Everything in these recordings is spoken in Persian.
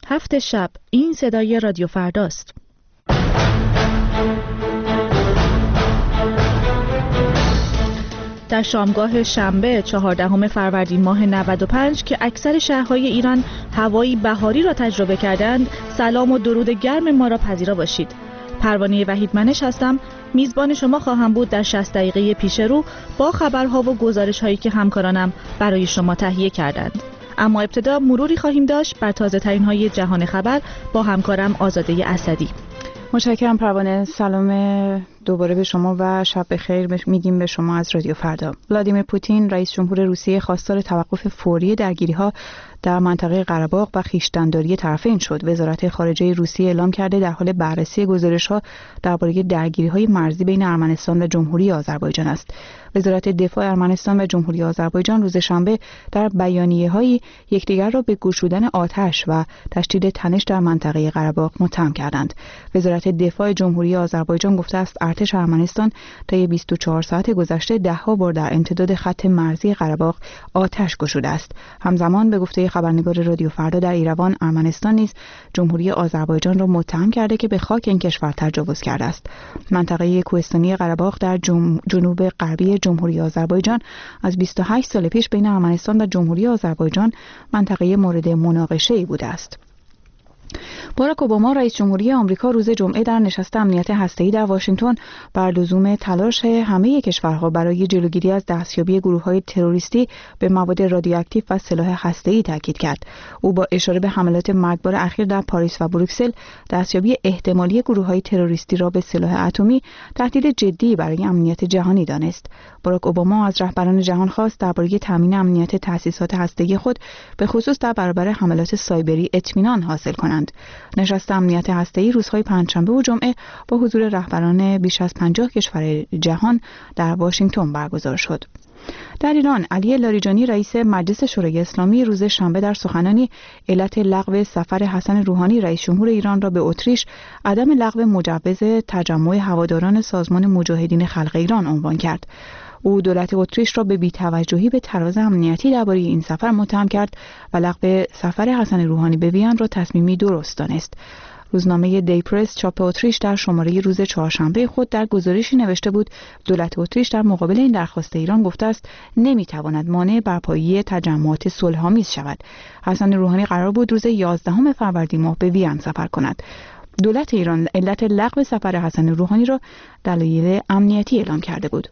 7 شب. این صدای رادیو فرداست. در شامگاه شنبه 14 فروردین ماه 95 که اکثر شهرهای ایران هوایی بهاری را تجربه کردند، سلام و درود گرم ما را پذیرا باشید. پروانه وحید منش هستم. میزبان شما خواهم بود در 60 دقیقه پیش رو با خبرها و گزارش‌هایی که همکارانم برای شما تهیه کردند. اما ابتدا مروری خواهیم داشت بر تازه‌ترین‌های جهان خبر با همکارم آزاده اسدی. متشکرم پروانه. سلام دوباره به شما و شب بخیر میگیم به شما از رادیو فردا. ولادیمیر پوتین رئیس جمهور روسیه خواستار توقف فوری درگیری‌ها در منطقه قره‌باغ و خویشتن‌داری طرفین شد. وزارت خارجه روسیه اعلام کرده در حال بررسی گزارش‌ها درباره درگیری‌های مرزی بین ارمنستان و جمهوری آذربایجان است. وزارت دفاع ارمنستان و جمهوری آذربایجان روز شنبه در بیانیه‌هایی یکدیگر را به گشودن آتش و تشدید تنش در منطقه قره‌باغ متهم کردند. وزارت دفاع جمهوری آذربایجان گفته است ارتش ارمنستان طی 24 ساعت گذشته 10 بار در امتداد خط مرزی قره‌باغ آتش گشوده است. همزمان به گفته خبرنگار رادیو فردا در ایروان، ارمنستان نیز جمهوری آذربایجان را متهم کرده که به خاک این کشور تجاوز کرده است. منطقه کوهستانی قره‌باغ در جنوب غربی جمهوری آذربایجان از 28 سال پیش بین ارمنستان و جمهوری آذربایجان منطقه مورد مناقشه‌ای بوده است. باراک اوباما رئیس جمهوری آمریکا روز جمعه در نشست امنیت هسته‌ای در واشنگتن بر لزوم تلاش همه کشورها برای جلوگیری از دستیابی گروه‌های تروریستی به مواد رادیواکتیو و سلاح هسته‌ای تاکید کرد. او با اشاره به حملات مرگبار اخیر در پاریس و بروکسل، دستیابی احتمالی گروه‌های تروریستی را به سلاح اتمی تهدید جدی برای امنیت جهانی دانست. باراک اوباما از رهبران جهان خواست درباره تامین امنیت تأسیسات هسته‌ای خود به خصوص در برابر حملات سایبری اطمینان حاصل کنند. نشست امنیت هسته‌ای روزهای پنجشنبه و جمعه با حضور رهبران بیش از 50 کشور جهان در واشنگتن برگزار شد. در ایران، علی لاریجانی رئیس مجلس شورای اسلامی روز شنبه در سخنانی علت لغو سفر حسن روحانی رئیس جمهور ایران را به اتریش عدم لغو مجوز تجمع هواداران سازمان مجاهدین خلق ایران عنوان کرد. او دولت اتریش را به بی‌توجهی به تراز امنیتی درباره این سفر متهم کرد و لغو سفر حسن روحانی به وین را تصمیمی درست دانست. روزنامه دی پرس چاپ اتریش در شماره روز چهارشنبه خود در گزارشی نوشته بود دولت اتریش در مقابل این درخواست ایران گفته است نمیتواند مانع برپایی تجمعات صلح‌آمیز شود. حسن روحانی قرار بود روز 11 فروردین ماه به وین سفر کند. دولت ایران علت لغو سفر حسن روحانی را دلایل امنیتی اعلام کرده بود.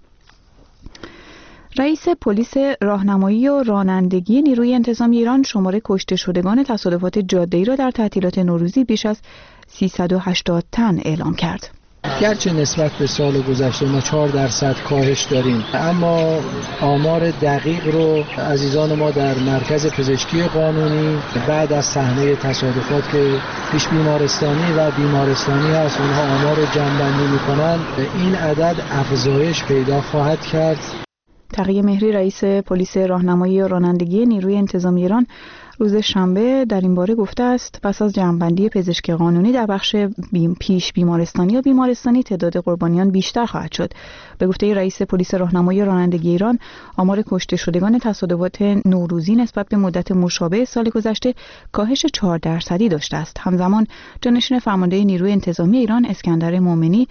رئیس پلیس راهنمایی و رانندگی نیروی انتظامی ایران شماره کشته شدگان تصادفات جاده‌ای را در تعطیلات نوروزی بیش از 380 تن اعلام کرد. گرچه نسبت به سال گذشته ما 4% کاهش داریم، اما آمار دقیق رو عزیزان ما در مرکز پزشکی قانونی بعد از صحنه تصادفات که پیش بیمارستانی و بیمارستانی هست اونها آمار رو جمع‌بندی می‌کنن، این عدد افزایش پیدا خواهد کرد. تقی مهری رئیس پلیس راهنمایی و رانندگی نیروی انتظامی ایران روز شنبه در این باره گفته است پس از جمع‌بندی پزشکی قانونی در بخش پیش بیمارستانی و بیمارستانی تعداد قربانیان بیشتر خواهد شد. به گفته رئیس پلیس راهنمایی و رانندگی ایران آمار کشته شدگان تصادفات نوروزی نسبت به مدت مشابه سال گذشته کاهش 4% داشته است. همزمان جانشین فرمانده نیروی انتظامی ایران اسکندر مومنی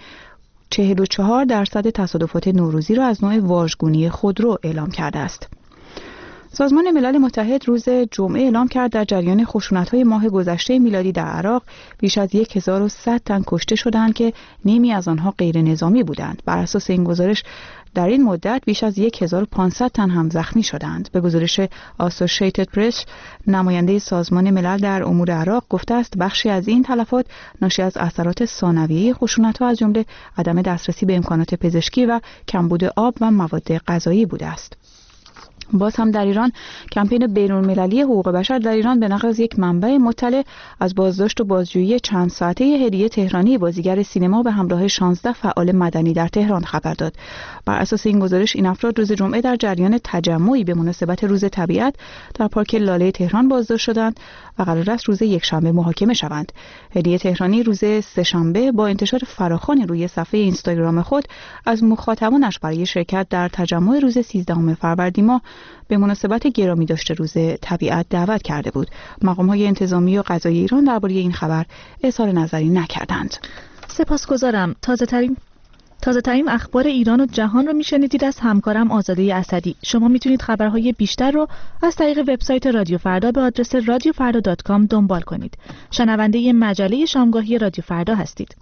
44% تصادفات نوروزی را از نوع واژگونی خودرو اعلام کرده است. سازمان ملل متحد روز جمعه اعلام کرد در جریان خشونت‌های ماه گذشته میلادی در عراق بیش از 1100 تن کشته شدند که نیمی از آنها غیر نظامی بودند. بر اساس این گزارش در این مدت بیش از 1500 تن هم زخمی شدند. به گزارش آسوشیتد پرس، نماینده سازمان ملل در امور عراق گفته است بخشی از این تلفات ناشی از اثرات ثانویه خشونت‌ها از جمله عدم دسترسی به امکانات پزشکی و کمبود آب و مواد غذایی بوده است. باز هم در ایران کمپین بین‌المللی حقوق بشر در ایران به نقل از یک منبع مطلع از بازداشت و بازجویی چند ساعته هدیه تهرانی بازیگر سینما به همراه 16 فعال مدنی در تهران خبر داد. بر اساس این گزارش این افراد روز جمعه در جریان تجمعی به مناسبت روز طبیعت در پارک لاله تهران بازداشت شدند و قرار است روز یکشنبه محاکمه شوند. هدیه تهرانی روز سه‌شنبه با انتشار فراخوانی روی صفحه اینستاگرام خود از مخاطبانش برای شرکت در تجمع روز 13 فروردین ماه به مناسبت گرامی داشته روز طبیعت دعوت کرده بود. مقام‌های انتظامی و قضایی ایران درباره این خبر اظهار نظری نکردند. سپاسگزارم. تازه‌ترین اخبار ایران و جهان رو میشنیدید از همکارم آزاده اسدی. شما میتونید خبرهای بیشتر رو از طریق وبسایت رادیو فردا به آدرس radiofarda.com دنبال کنید. شنونده مجله شامگاهی رادیو فردا هستید.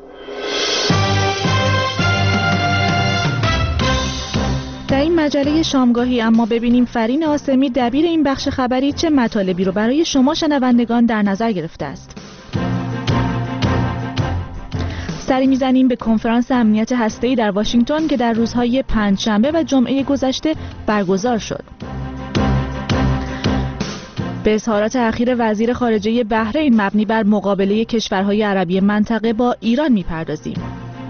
در این مجله شامگاهی اما ببینیم فرین آسمی دبیر این بخش خبری چه مطالبی رو برای شما شنوندگان در نظر گرفته است. سری میزنیم به کنفرانس امنیت هسته‌ای در واشنگتن که در روزهای پنجشنبه و جمعه گذشته برگزار شد. به اظهارات اخیر وزیر خارجه بحرین مبنی بر مقابله کشورهای عربی منطقه با ایران میپردازیم.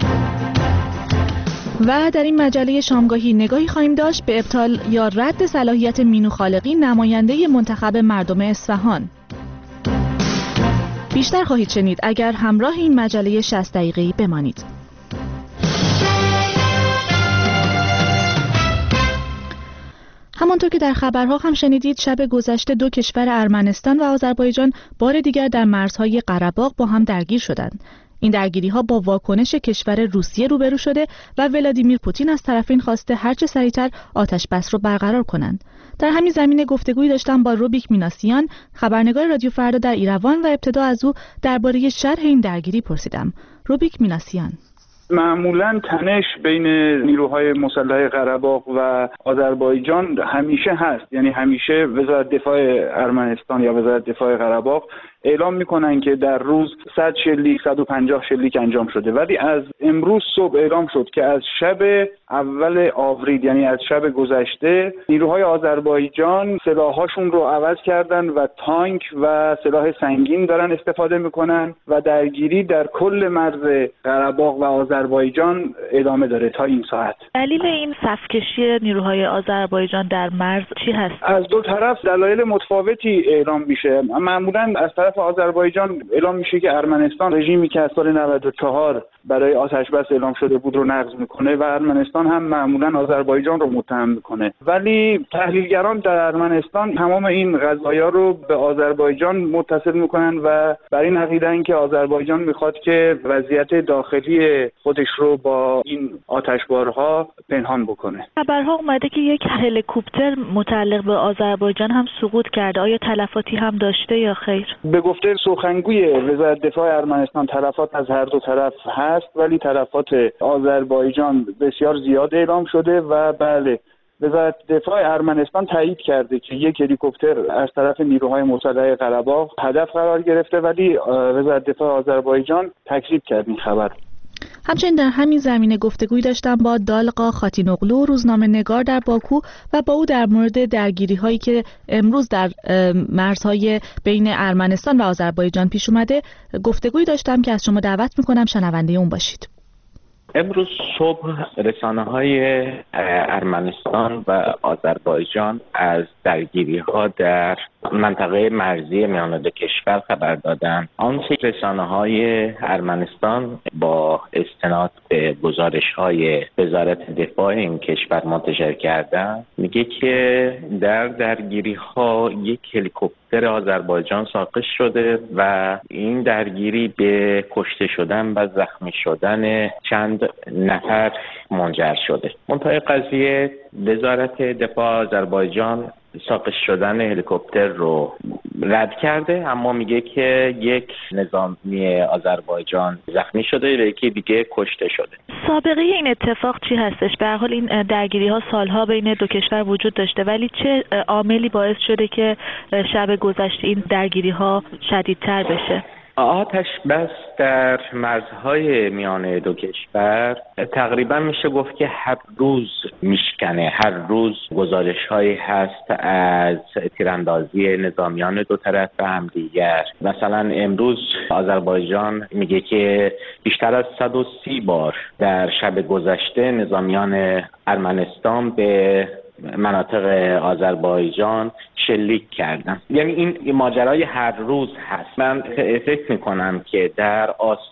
و در این مجله شامگاهی نگاهی خواهیم داشت به ابطال یا رد صلاحیت مینو خالقی نماینده منتخب مردم اصفهان. بیشتر خواهید شنید اگر همراه این مجله 60 دقیقه‌ای بمانید. همانطور که در خبرها هم شنیدید شب گذشته دو کشور ارمنستان و آذربایجان بار دیگر در مرزهای قره‌باغ با هم درگیر شدند. این درگیری‌ها با واکنش کشور روسیه روبرو شده و ولادیمیر پوتین از طرفین خواسته هرچه سریعتر آتش بس رو برقرار کنند. در همین زمینه گفتگویی داشتم با روبیک میناسیان، خبرنگار رادیو فردا در ایروان و ابتدا از او درباره شرح این درگیری پرسیدم. روبیک میناسیان: معمولا تنش بین نیروهای مسلح قره‌باغ و آذربایجان همیشه هست، یعنی همیشه وزارت دفاع ارمنستان یا وزارت دفاع قره‌باغ اعلام میکنن که در روز 100 شلیک 150 شلیک انجام شده، ولی از امروز صبح اعلام شد که از شب اول آوریل یعنی از شب گذشته نیروهای آذربایجان سلاحاشون رو عوض کردن و تانک و سلاح سنگین دارن استفاده میکنن و درگیری در کل مرز قره‌باغ و آذربایجان ادامه داره تا این ساعت. دلیل این صف‌کشی نیروهای آذربایجان در مرز چی هست؟ از دو طرف دلایل متفاوتی اعلام میشه. معمولا از طرف آذربایجان اعلام میشه که ارمنستان رژیمی که از سال 94 برای آتش بس اعلام شده بود رو نقض میکنه و ارمنستان هم معمولا آذربایجان رو متهم میکنه، ولی تحلیلگران در ارمنستان تمام این قضایا رو به آذربایجان متصل میکنن و بر این عقیده‌اند که آذربایجان میخواد که وضعیت داخلی خودش رو با این آتشبارها پنهان بکنه. خبرها اومده که یک هلیکوپتر متعلق به آذربایجان هم سقوط کرده. آیا تلفاتی هم داشته یا خیر؟ به گفته سخنگوی وزارت دفاع ارمنستان تلفات از هر دو طرف هست، ولی تلفات آذربایجان بسیار زیاد اعلام شده و بله، وزارت دفاع ارمنستان تایید کرده که یک هلیکوپتر از طرف نیروهای مسلح قره‌باغ هدف قرار گرفته، ولی وزارت دفاع آذربایجان تکذیب کرد این خبر. همچنین در همین زمینه گفتگویی داشتم با دالقا خاتینوغلو، روزنامه‌نگار در باکو، و با او در مورد درگیری‌هایی که امروز در مرزهای بین ارمنستان و آذربایجان پیش اومده گفتگویی داشتم که از شما دعوت می‌کنم شنونده اون باشید. امروز صبح رسانه‌های ارمنستان و آذربایجان از درگیری‌ها در منطقه مرزی میان دو کشور خبر دادند. آنچه رسانه‌های ارمنستان با استناد به گزارش‌های وزارت دفاع این کشور منتشر کردند میگه که در درگیری‌ها یک هلیکوپتر آذربایجان ساقط شده و این درگیری به کشته شدن و زخمی شدن چند نفر منجر شده. منتهای قضیه وزارت دفاع آذربایجان ساقط شدن هلیکوپتر رو رد کرده، اما میگه که یک نظامی آذربایجان زخمی شده و یکی دیگه کشته شده. سابقه این اتفاق چی هستش؟ به هر حال این درگیری ها سالها بین دو کشور وجود داشته، ولی چه عاملی باعث شده که شب گذشته این درگیری ها شدیدتر بشه؟ آتش بس در مرزهای میان دو کشور تقریبا میشه گفت که هر روز میشکنه. هر روز گزارش‌هایی هست از تیراندازی نظامیان دو طرف به همدیگر. مثلا امروز آذربایجان میگه که بیشتر از 130 بار در شب گذشته نظامیان ارمنستان به مناطق آذربایجان شلیک کردن. یعنی این ماجرای هر روز هست. من فکر میکنم که در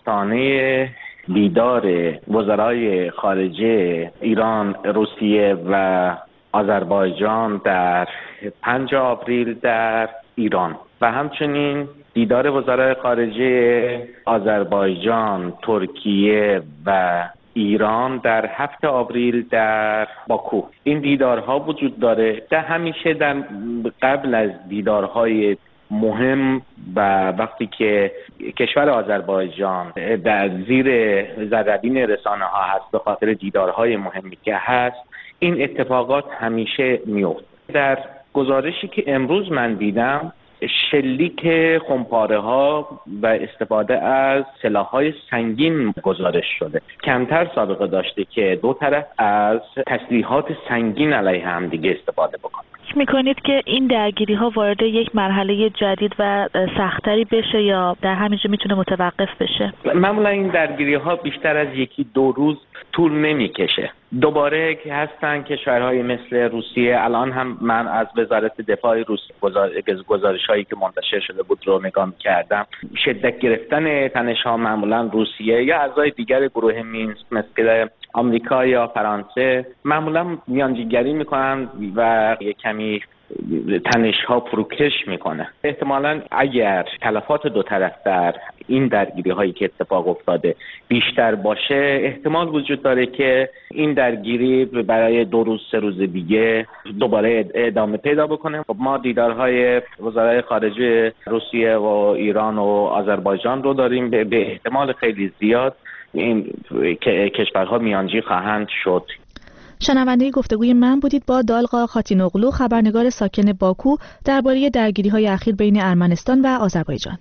آستانه دیدار وزرای خارجه ایران، روسیه و آذربایجان در 5 آوریل در ایران و همچنین دیدار وزرای خارجه آذربایجان، ترکیه و ایران در 7 آوریل در باکو. این دیدارها وجود داره. همیشه در قبل از دیدارهای مهم و وقتی که کشور آذربایجان در زیر زربین رسانه ها هست به خاطر دیدارهای مهمی که هست، این اتفاقات همیشه میفته. در گزارشی که امروز من دیدم، شلیک خمپاره ها و استفاده از سلاح‌های سنگین گزارش شده. کمتر سابقه داشته که دو طرف از تسلیحات سنگین علیه هم دیگه استفاده بکنن. میکنید که این درگیری ها وارد یک مرحله جدید و سختری بشه یا در همینجا میتونه متوقف بشه؟ معمولا این درگیری ها بیشتر از 1-2 روز طول نمیکشه. دوباره که هستن کشورهای مثل روسیه، الان هم من از وزارت دفاع روسیه گزارش‌هایی که منتشر شده بود رو نگاه کردم، شدت گرفتن تنش‌ها معمولا روسیه یا اعضای دیگر گروه مینسک مثل آمریکا یا فرانسه معمولا میانجیگری میکنن و یک کمی تنش‌ها فروکش میکنه. احتمالاً اگر تلفات دو طرف در این درگیری هایی که اتفاق افتاده بیشتر باشه، احتمال وجود داره که این درگیری برای 2 روز 3 روز دیگه دوباره ادامه پیدا بکنه. ما دیدارهای وزرای خارجه روسیه و ایران و آذربایجان رو داریم. به احتمال خیلی زیاد این کشورها میانجی خواهند شد. شنونده گفتگوی من بودید با دالقا خاتینوغلو، خبرنگار ساکن باکو، درباره درگیری‌های اخیر بین ارمنستان و آذربایجان.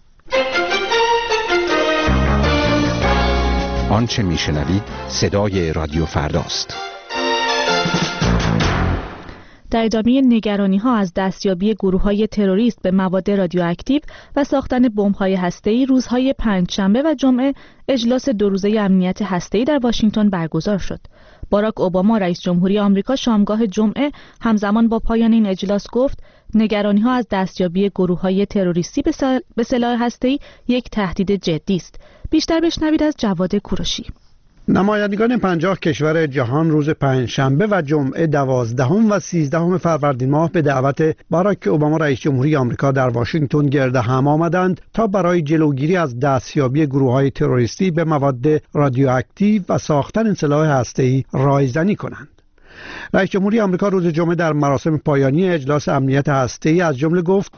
آنچه میشنوید صدای رادیو فرداست. در ادامه نگرانی‌ها از دستیابی گروه‌های تروریست به مواد رادیواکتیو و ساختن بمب‌های هسته‌ای، روزهای پنجشنبه و جمعه اجلاس 2 روزه امنیت هسته‌ای در واشنگتن برگزار شد. باراک اوباما رئیس جمهوری آمریکا شامگاه جمعه همزمان با پایان این اجلاس گفت نگرانی‌ها از دستیابی گروه‌های تروریستی به سلاح هسته‌ای یک تهدید جدی است. بیشتر بشنوید از جواد کوروشی. نمایندگان 50 کشور جهان روز پنجشنبه و جمعه 12 و 13 فروردین ماه به دعوت باراک اوباما رئیس جمهوری آمریکا در واشنگتن گرد هم آمدند تا برای جلوگیری از دستیابی گروه‌های تروریستی به مواد رادیواکتیو و ساختن سلاح هسته‌ای رایزنی کنند. رئیس جمهوری آمریکا روز جمعه در مراسم پایانی اجلاس امنیت هسته‌ای از جمله گفت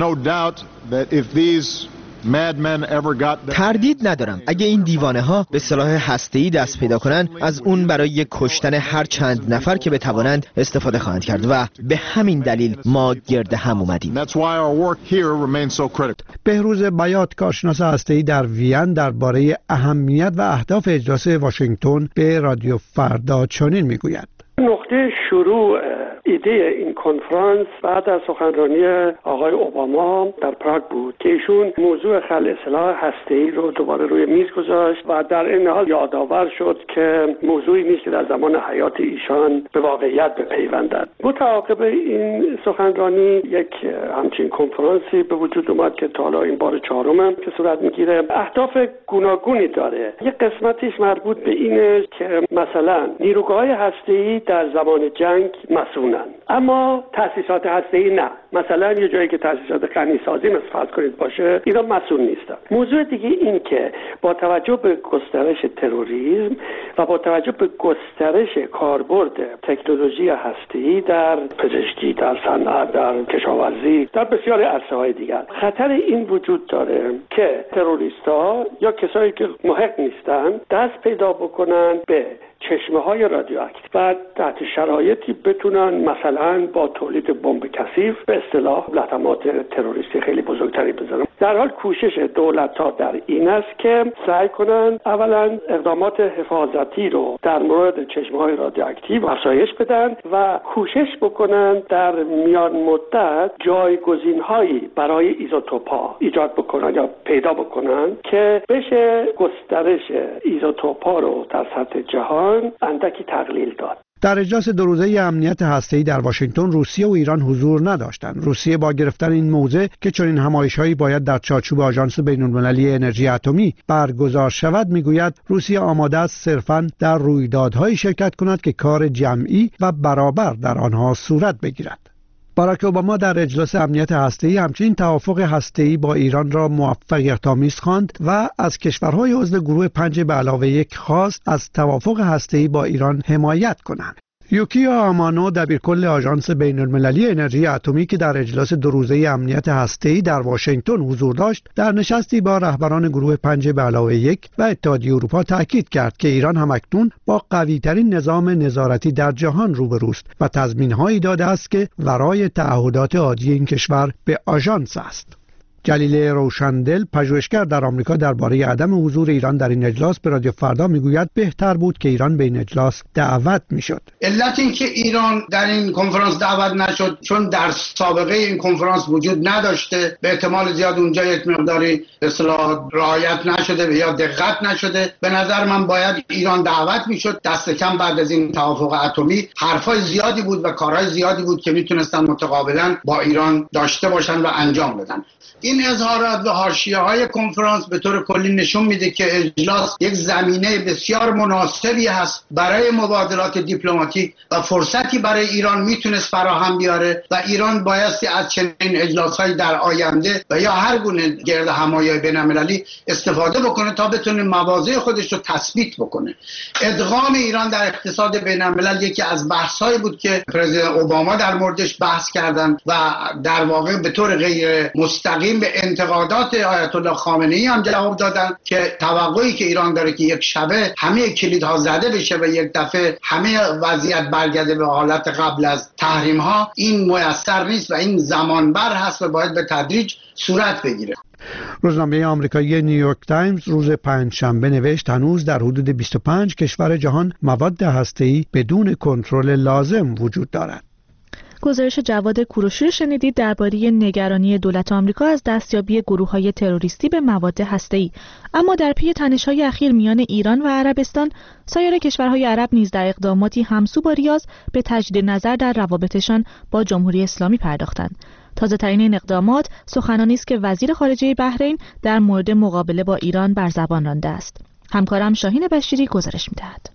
تردید ندارم اگه این دیوانه ها به سلاح هسته‌ای دست پیدا کنند، از اون برای کشتن هر چند نفر که بتوانند استفاده خواهند کرد و به همین دلیل ما گرد هم اومدیم. بهروز بیات، کارشناس هسته‌ای در وین، درباره اهمیت و اهداف اجلاس واشنگتن به رادیو فردا چنین میگوید: نقطه شروع ایده این کنفرانس بعد از سخنرانی آقای اوباما در پراگ بود که ایشون موضوع خلع سلاح هسته‌ای رو دوباره روی میز گذاشت و در این حال یادآور شد که موضوعی نیست که در زمان حیات ایشان به واقعیت بپیوندد. متعاقب این سخنرانی یک همچین کنفرانسی به وجود اومد که تا حالا این بار 4م که صورت میگیره. اهداف گوناگونی داره. یک قسمتیش مربوط به اینه که مثلا نیروگاه‌های هسته‌ای در زمان جنگ مسئولن، اما تأسیسات هسته‌ای نه. مثلا یه جایی که تأسیسات غنیسازی مثل فرض کنید باشه، اینا مسئول نیستن. موضوع دیگه این که با توجه به گسترش تروریسم و با توجه به گسترش کاربرد تکنولوژی هسته‌ای در پزشکی، در صنعت، در کشاورزی، در بسیاری عرصه‌های دیگر، خطر این وجود داره که تروریست‌ها یا کسایی که محق نیستن دست پیدا بکنن به چشمه‌های رادیواکتیو و تحت شرایطی بتونن مثلا با تولید بمب کثیف به اصطلاح لطمات تروریستی خیلی بزرگتری بزنن. در حال کوشش دولت‌ها در این است که سعی کنن اولا اقدامات حفاظتی رو در مورد چشمه‌های رادیواکتیو افزایش بدن و کوشش بکنن در میان مدت جایگزین‌هایی برای ایزوتوپ‌ها ایجاد بکنن یا پیدا بکنن که بشه گسترش ایزوتوپ‌ها رو در سطح جهان اندکی تقلیل داد. در اجلاس دو روزه امنیت هسته‌ای در واشنگتن روسیه و ایران حضور نداشتند. روسیه با گرفتن این موضع که چنین همایش‌هایی باید در چارچوب آژانس بین‌المللی انرژی اتمی برگزار شود میگوید روسیه آماده است صرفاً در رویدادهایی شرکت کند که کار جمعی و برابر در آنها صورت بگیرد. باراک اوباما در اجلاس امنیت هسته‌ای همچنین توافق هسته‌ای با ایران را موفقیت‌آمیز خواند و از کشورهای عضو گروه 5+1 خواست از توافق هسته‌ای با ایران حمایت کنند. یوکیو آمانو دبیرکل آژانس بین‌المللی انرژی اتمی که در اجلاس دو روزه امنیت هسته‌ای در واشنگتن حضور داشت، در نشستی با رهبران گروه 5+1 و اتحادیه اروپا تاکید کرد که ایران همکنون با قوی‌ترین نظام نظارتی در جهان روبروست و تضمین‌هایی داده است که ورای تعهدات عادی این کشور به آژانس است. جلیل روشندل پژوهشگر در آمریکا درباره عدم حضور ایران در این اجلاس به رادیو فردا میگوید بهتر بود که ایران به این اجلاس دعوت میشد. علت این که ایران در این کنفرانس دعوت نشد چون در سابقه این کنفرانس وجود نداشته، به احتمال زیاد اونجا یک مقداری به اصطلاح رعایت نشده یا دقت نشده. به نظر من باید ایران دعوت میشد. دست کم بعد از این توافق اتمی حرفای زیادی بود و کارهای زیادی بود که میتونستن متقابلا با ایران داشته باشن و انجام بدن. این اظهارات و حاشیه‌های کنفرانس به طور کلی نشون میده که اجلاس یک زمینه بسیار مناسبی هست برای مبادلات دیپلماتیک و فرصتی برای ایران میتونست فراهم بیاره و ایران بایستی از چنین اجلاس‌های در آینده و یا هر گونه گرد همایی بین‌المللی استفاده بکنه تا بتونه مواضع خودش رو تثبیت بکنه. ادغام ایران در اقتصاد بین‌الملل یکی از بحث‌هایی بود که پرزیدنت اوباما در موردش بحث کردن و در واقع به طور غیر مستقیم به انتقادات آیت الله خامنه‌ای هم جواب دادن که توقعی که ایران داره که یک شبه همه کلیدها زده بشه و یک دفعه همه وضعیت برگرده به حالت قبل از تحریم ها، این میسر نیست و این زمانبر هست و باید به تدریج صورت بگیره. روزنامه آمریکایی نیویورک تایمز روز پنجشنبه نوشت هنوز در حدود 25 کشور جهان مواد هسته‌ای بدون کنترل لازم وجود دارد. گزارش جواد کوروشی شنیدید درباره نگرانی دولت آمریکا از دستیابی گروه‌های تروریستی به مواد هسته‌ای. اما در پی تنش‌های اخیر میان ایران و عربستان، سایر کشورهای عرب نیز در اقداماتی همسو با ریاض به تجدید نظر در روابطشان با جمهوری اسلامی پرداختند. تازه‌ترین این اقدامات سخنانی است که وزیر خارجه بحرین در مورد مقابله با ایران بر زبان رانده است. همکارم شاهین بشیری گزارش می‌دهد.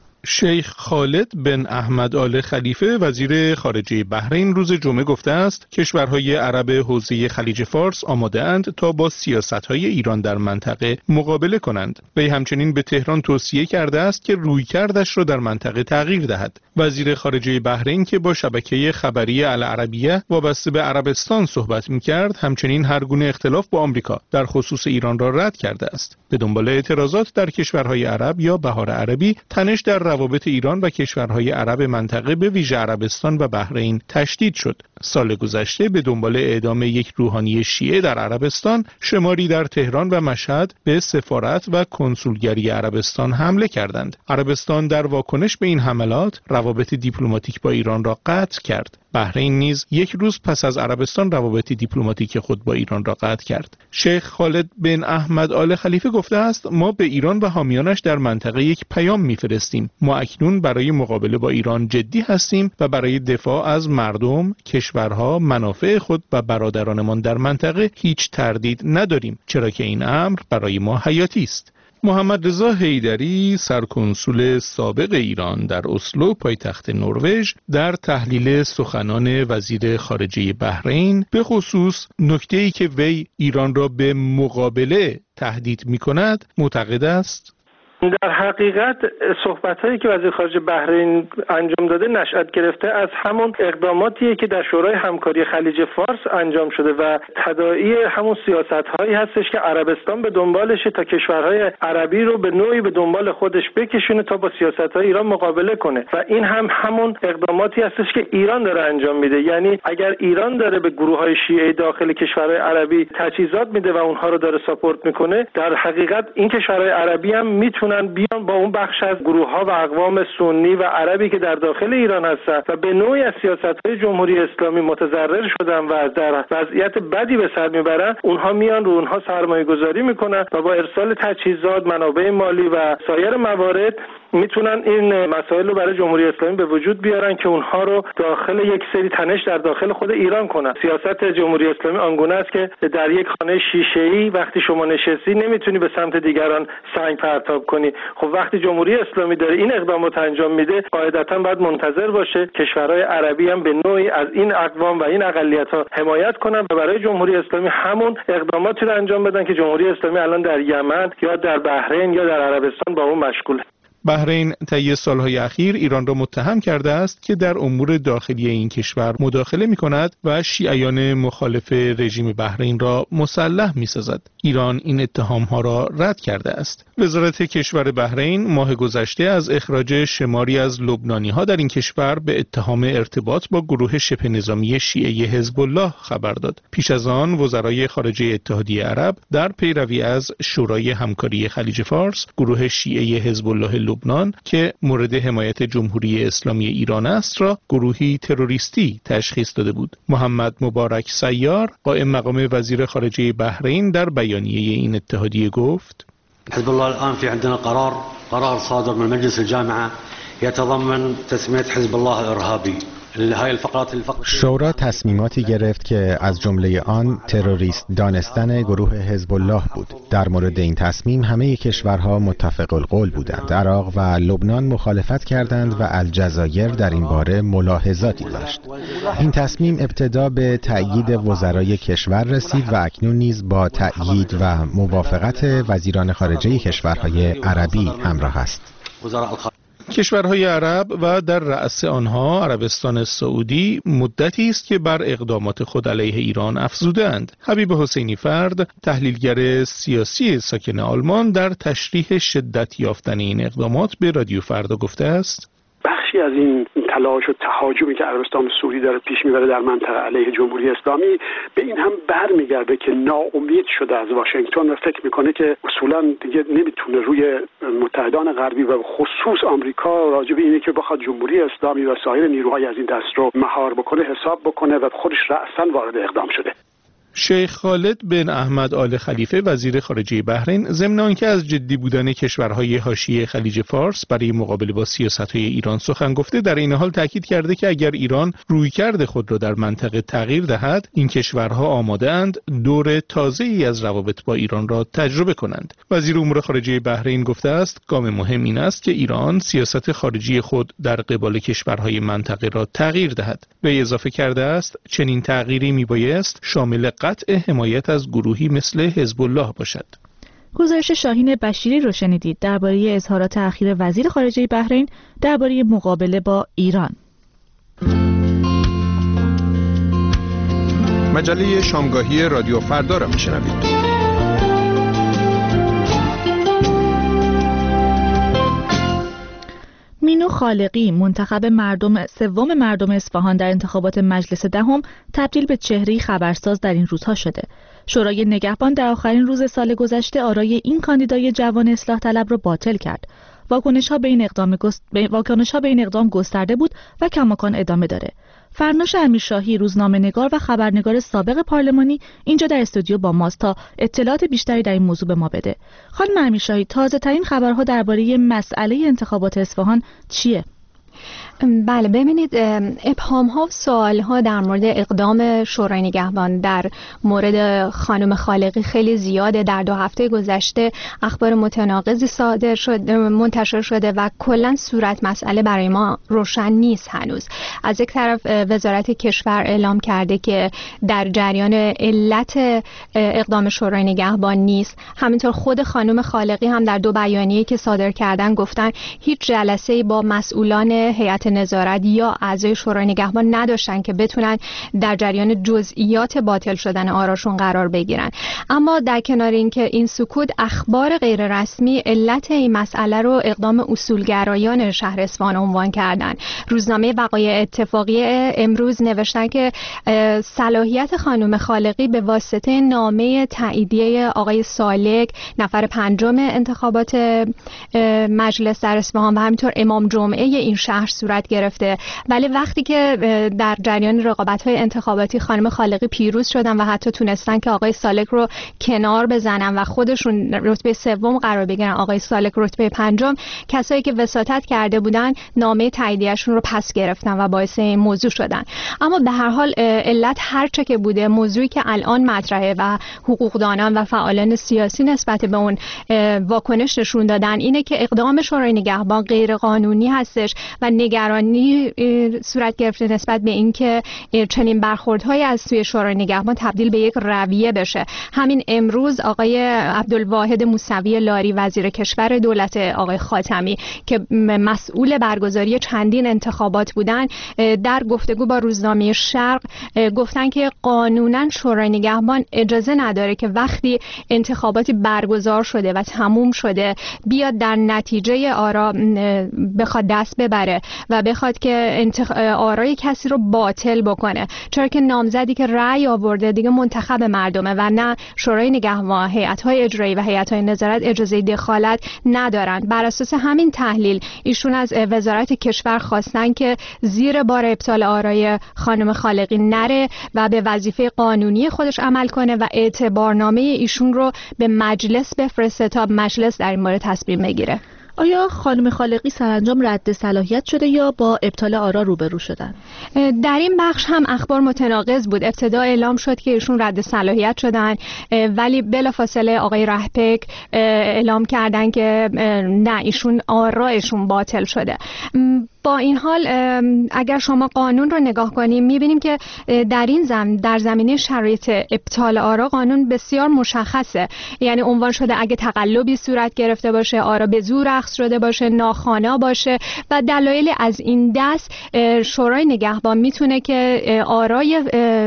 شیخ خالد بن احمد آل خلیفه وزیر خارجه بحرین روز جمعه گفته است کشورهای عرب حوزه خلیج فارس آماده‌اند تا با سیاست‌های ایران در منطقه مقابله کنند. وی همچنین به تهران توصیه کرده است که رویکردش را در منطقه تغییر دهد. وزیر خارجه بحرین که با شبکه خبری العربیه وابسته به عربستان صحبت می‌کرد، همچنین هر گونه اختلاف با آمریکا در خصوص ایران را رد کرده است. به دنبال اعتراضات در کشورهای عرب یا بهار عربی، تنش در روابط ایران و کشورهای عرب منطقه به ویژه عربستان و بحرین تشدید شد. سال گذشته به دنبال اعدام یک روحانی شیعه در عربستان، شماری در تهران و مشهد به سفارت و کنسولگری عربستان حمله کردند. عربستان در واکنش به این حملات روابط دیپلماتیک با ایران را قطع کرد. بحرین نیز یک روز پس از عربستان روابط دیپلماتیک خود با ایران را قطع کرد. شیخ خالد بن احمد آل خلیفه گفته است ما به ایران و حامیانش در منطقه یک پیام می‌فرستیم. ما اکنون برای مقابله با ایران جدی هستیم و برای دفاع از مردم، کشورها، منافع خود و برادرانمان در منطقه هیچ تردید نداریم، چرا که این امر برای ما حیاتی است. محمد رضا حیدری سرکنسول سابق ایران در اسلو پایتخت نروژ در تحلیل سخنان وزیر خارجه بحرین به خصوص نکته‌ای که وی ایران را به مقابله تهدید می‌کند معتقد است در حقیقت صحبت‌هایی که وزیر خارجه بحرین انجام داده نشأت گرفته از همون اقداماتیه که در شورای همکاری خلیج فارس انجام شده و تداعی همون سیاست‌هایی هستش که عربستان به دنبالشه تا کشورهای عربی رو به نوعی به دنبال خودش بکشونه تا با سیاست‌های ایران مقابله کنه و این هم همون اقداماتی هستش که ایران داره انجام میده. یعنی اگر ایران داره به گروه‌های شیعه داخل کشورهای عربی تجهیزات میده و اونها رو داره ساپورت میکنه، در حقیقت این کشورهای عربی هم میتونن بیان با اون بخش از گروه‌ها و اقوام سنی و عربی که در داخل ایران هستن و به نوعی از سیاست‌های جمهوری اسلامی متضرر شدن و در وضعیت بدی به سر میبرن، اونها میان رو اونها سرمایه‌گذاری میکنن و با ارسال تجهیزات، منابع مالی و سایر موارد میتونن این مسائل رو برای جمهوری اسلامی به وجود بیارن که اونها رو داخل یک سری تنش در داخل خود ایران کنن. سیاست جمهوری اسلامی آنگونه است که در یک خانه شیشه‌ای وقتی شما نشستی نمیتونی به سمت دیگران سنگ پرتاب کنی. خب وقتی جمهوری اسلامی داره این اقدامات انجام میده، قاعدتاً باید منتظر باشه کشورهای عربی هم به نوعی از این اقوام و این اقلیت‌ها حمایت کنن و برای جمهوری اسلامی همون اقداماتی رو انجام بدن که جمهوری اسلامی الان در یمن یا در بحرین یا در عربستان با اون مشغوله. بحرین طی سالهای اخیر ایران را متهم کرده است که در امور داخلی این کشور مداخله می‌کند و شیعیان مخالف رژیم بحرین را مسلح می‌سازد. ایران این اتهام‌ها را رد کرده است. وزارت کشور بحرین ماه گذشته از اخراج شماری از لبنانی‌ها در این کشور به اتهام ارتباط با گروه شبه نظامی شیعه حزب الله خبر داد. پیش از آن وزرای خارجه اتحادیه عرب در پیروی از شورای همکاری خلیج فارس گروه شیعه حزب الله لبنان که مورد حمایت جمهوری اسلامی ایران است را گروهی تروریستی تشخیص داده بود. محمد مبارک سیار قائم مقام وزیر خارجه بحرین در بیانیه این اتحادیه گفت: حزب الله الان في عندنا قرار صادر من مجلس الجامعه يتضمن تسميه حزب الله الارهابي. شورا تصمیماتی گرفت که از جمله آن تروریست دانستن گروه حزب الله بود. در مورد این تصمیم همه کشورها متفق القول بودند. عراق و لبنان مخالفت کردند و الجزایر در این باره ملاحظاتی داشت. این تصمیم ابتدا به تأیید وزرای کشور رسید و اکنون نیز با تأیید و موافقت وزیران خارجه کشورهای عربی همراه است. کشورهای عرب و در رأس آنها عربستان سعودی مدتی است که بر اقدامات خود علیه ایران افزودند. حبیب حسینی فرد، تحلیلگر سیاسی ساکن آلمان، در تشریح شدت یافتن این اقدامات به رادیو فردا گفته است: بخشی از این تلاش و تهاجمی که عربستان سعودی داره پیش میبره در منطقه علیه جمهوری اسلامی به این هم برمیگرده که ناامید شده از واشنگتن و فکر میکنه که اصولا دیگه نمیتونه روی متحدان غربی و خصوص آمریکا راجع به اینه که بخواد جمهوری اسلامی و سایر نیروهای از این دست رو مهار بکنه حساب بکنه و خودش رأساً وارد اقدام شده. شیخ خالد بن احمد آل خلیفه وزیر خارجه بحرین ضمن آنکه از جدی بودن کشورهای حاشیه خلیج فارس برای مقابله با سیاست‌های ایران سخن گفته، در این حال تاکید کرده که اگر ایران رویکرد خود را در منطقه تغییر دهد، این کشورها آماده‌اند دور تازه‌ای از روابط با ایران را تجربه کنند. وزیر امور خارجه بحرین گفته است گام مهم این است که ایران سیاست خارجی خود در قبال کشورهای منطقه را تغییر دهد. و اضافه کرده است چنین تغییری میبایست شامل قطع حمایت از گروهی مثل حزب الله باشد. گزارش شاهین بشیری رو شنیدید درباره اظهارات اخیر وزیر خارجه بحرین درباره مقابله با ایران. مجله شامگاهی رادیو فردا را میشنوید. مینو خالقی منتخب سوم مردم اصفهان در انتخابات مجلس دهم تبدیل به چهره‌ای خبرساز در این روزها شده. شورای نگهبان در آخرین روز سال گذشته آرای این کاندیدای جوان اصلاح طلب را باطل کرد. واکنش‌ها به این اقدام گسترده بود و کماکان ادامه داره. فرناش امیرشاهی، روزنامه‌نگار و خبرنگار سابق پارلمانی، اینجا در استودیو با ماست تا اطلاعات بیشتری در این موضوع به ما بده. خانم امیرشاهی، تازه‌ترین خبرها درباره مسئله انتخابات اصفهان چیه؟ بله، ببینید ابهام‌ها و سوال‌ها در مورد اقدام شورای نگهبان در مورد خانم خالقی خیلی زیاده. در 2 هفته گذشته اخبار متناقضی منتشر شده و کلاً صورت مسئله برای ما روشن نیست هنوز. از یک طرف وزارت کشور اعلام کرده که در جریان علت اقدام شورای نگهبان نیست. همینطور خود خانم خالقی هم در 2 بیانیه‌ای که صادر کردن گفتن هیچ جلسه‌ای با مسئولان هیئت نظارت یا اعضای شورای نگهبان نداشتن که بتونن در جریان جزئیات باطل شدن آراشون قرار بگیرن. اما در کنار اینکه این سکوت، اخبار غیر رسمی علت این مسئله رو اقدام اصولگرایان شهر اصفهان عنوان کردن. روزنامه وقایع اتفاقیه امروز نوشتن که صلاحیت خانم خالقی به واسطه نامه تاییدیه آقای سالک، نفر 5 انتخابات مجلس در اصفهان و همینطور امام جمعه این شهر شهر صورت گرفته، ولی وقتی که در جریان رقابت‌های انتخاباتی خانم خالقی پیروز شدن و حتی تونستن که آقای سالک رو کنار بزنن و خودشون رتبه سوم قرار بگیرن، آقای سالک رتبه پنجم، کسایی که وساطت کرده بودن نامه تاییدیه‌شون رو پس گرفتن و باعث این موضوع شدن. اما به هر حال علت هرچه که بوده، موضوعی که الان مطرحه و حقوقدانان و فعالان سیاسی نسبت به اون واکنش نشون دادن اینه که اقدام شورای نگهبان غیر قانونی هستش و نگرانی صورت گرفته نسبت به اینکه چنین برخوردهایی از سوی شورای نگهبان تبدیل به یک رویه بشه. همین امروز آقای عبدالواحد موسوی لاری وزیر کشور دولت آقای خاتمی که مسئول برگزاری چندین انتخابات بودن، در گفتگو با روزنامه شرق گفتن که قانونا شورای نگهبان اجازه نداره که وقتی انتخاباتی برگزار شده و تموم شده بیاد در نتیجه آرا بخواد دست ببره و بخواد که آرای کسی رو باطل بکنه، چرا که نامزدی که رأی آورده دیگه منتخب مردمه و نه شورای نگهبان، هیئت‌های اجرایی و هیئت‌های نظارت اجازه دخالت ندارن. بر اساس همین تحلیل ایشون از وزارت کشور خواستن که زیر بار ابطال آرای خانم خالقی نره و به وظیفه قانونی خودش عمل کنه و اعتبارنامه ایشون رو به مجلس بفرسته تا مجلس در این مورد تصمیم بگیره. آیا خانم خالقی سرانجام رد صلاحیت شده یا با ابطال آرا روبرو شدن؟ در این بخش هم اخبار متناقض بود. ابتدا اعلام شد که ایشون رد صلاحیت شدن، ولی بلافاصله آقای رهپک اعلام کردن که نه، ایشون آرایشون باطل شده. با این حال اگر شما قانون رو نگاه کنیم می‌بینیم که در زمینه شرایط ابطال آرا قانون بسیار مشخصه. یعنی عنوان شده اگه تقلبی صورت گرفته باشه، آرا به زور اخذ شده باشه، ناخوانا باشه و دلایل از این دست، شورای نگهبان میتونه که آرای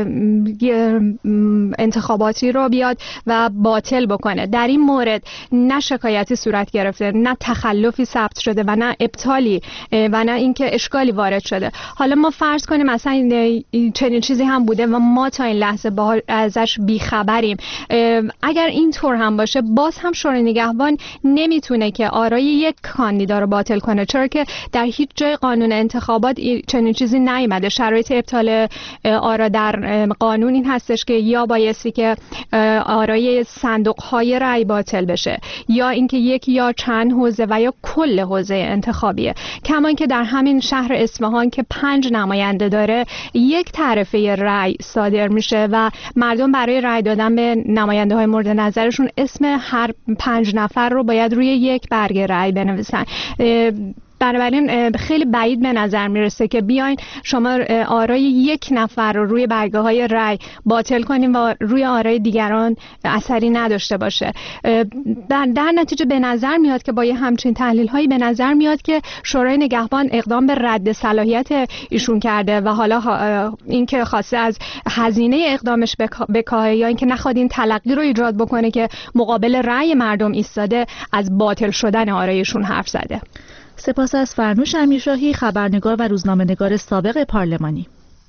انتخاباتی رو بیاد و باطل بکنه. در این مورد نه شکایتی صورت گرفته، نه تخلفی ثبت شده و نه ابطالی و نه اینکه اشکالی وارد شده. حالا ما فرض کنیم مثلا چنین چیزی هم بوده و ما تا این لحظه ازش بیخبریم. اگر این طور هم باشه، باز هم شورای نگهبان نمیتونه که آرای یک کاندیدا رو باطل کنه، چرا که در هیچ جای قانون انتخابات چنین چیزی نیامده. شرایط ابطال آرا در قانون این هستش که یا بایستی که آرای صندوق‌های رأی باطل بشه، یا اینکه یک یا چند حوزه و یا کل حوزه انتخابیه. کمان که در همین شهر اصفهان که 5 نماینده داره، یک طرفه رأی صادر میشه و مردم برای رأی دادن به نماینده های مورد نظرشون اسم هر 5 نفر رو باید روی یک برگه رأی بنویسن. بنابراین خیلی بعید به نظر میرسه که بیاین شما آرای یک نفر رو روی برگه های رأی باطل کنیم و روی آرای دیگران اثری نداشته باشه. در نتیجه به نظر میاد که با یه همچین تحلیل هایی به نظر میاد که شورای نگهبان اقدام به رد صلاحیت ایشون کرده و حالا این که خواسته از هزینه اقدامش بکاهه یا اینکه نخواد این تلقی رو ایجاد بکنه که مقابل رأی مردم ایستاده، از باطل شدن آرایشون حرف زده. سپاس از فرنوش امیرشاهی، خبرنگار و روزنامه‌نگار سابق پارلمانی.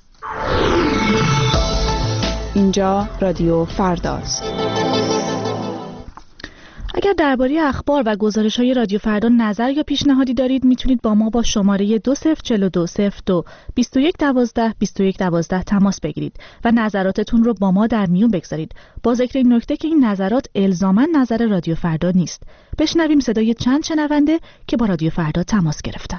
اینجا رادیو فرداست. اگر درباره اخبار و گزارش‌های رادیو فردا نظر یا پیشنهادی دارید، میتونید با ما با شماره 204202 2112 تماس بگیرید و نظراتتون رو با ما در میون بگذارید، با ذکر این نکته که این نظرات الزاماً نظر رادیو فردا نیست. بشنویم صدای چند شنونده که با رادیو فردا تماس گرفتن.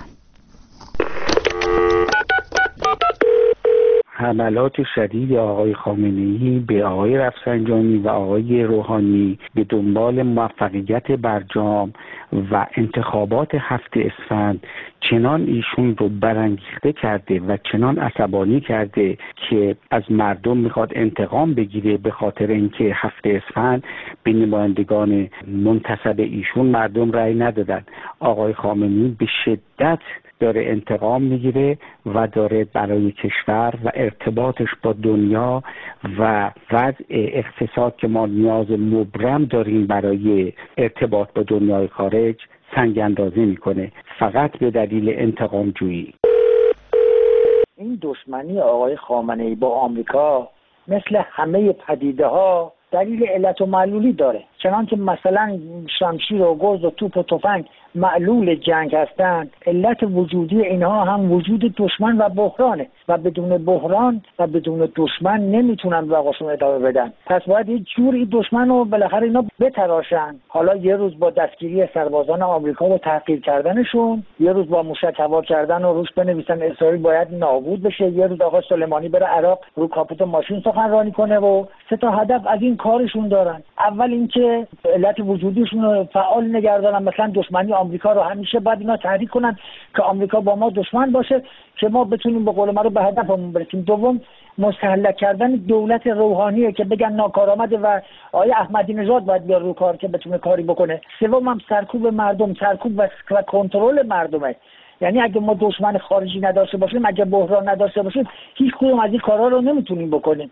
حملات شدید آقای خامنه‌ای به آقای رفسنجانی و آقای روحانی به دنبال موفقیت برجام و انتخابات 7 اسفند چنان ایشون رو برانگیخته کرده و چنان عصبانی کرده که از مردم میخواد انتقام بگیره، به خاطر اینکه 7 اسفند به نمایندگان منتسب ایشون مردم رأی ندادن. آقای خامنه‌ای به شدت داره انتقام میگیره و داره برای کشور و ارتباطش با دنیا و وضع اقتصاد که ما نیاز مبرم داریم برای ارتباط با دنیای خارج سنگ اندازی میکنه، فقط به دلیل انتقام جویی. این دشمنی آقای خامنه‌ای با آمریکا مثل همه پدیده ها دلیل علت و معلولی داره. چنان که مثلا شمشیر و گرز و توپ و تفنگ معلول جنگ هستند، علت وجودی اینها هم وجود دشمن و بحرانه و بدون بحران و بدون دشمن نمیتونن واقعشون ادامه بدن. پس باید یه جوری دشمن رو بالاخره اینا بتراشن. حالا یه روز با دستگیری سربازان آمریکا و تحقیر کردنشون، یه روز با موشک هوا کردن و روش بنویسن اسرائیل باید نابود بشه، یه روز آقا سلیمانی بره عراق رو کاپوت ماشین سخنرانی کنه و 3 تا هدف از این کارشون دارن. اول اینکه علت وجودیشون رو فعال نگه دارن، مثلا دشمنی آمریکا رو همیشه باید اینا تحریک کنن که آمریکا با ما دشمن باشه که ما بتونیم به قول ما رو به هدفمون برسیم. دوم مستهلک کردن دولت روحانیه که بگن ناکارآمده و آقای احمدی نژاد باید بیاد رو کار که بتونه کاری بکنه. سوم هم سرکوب مردم، سرکوب و کنترل مردمه. یعنی اگه ما دشمن خارجی نداشته باشیم، اگه بحران نداشته باشیم، هیچ کدوم از این کارا رو نمیتونیم بکنیم.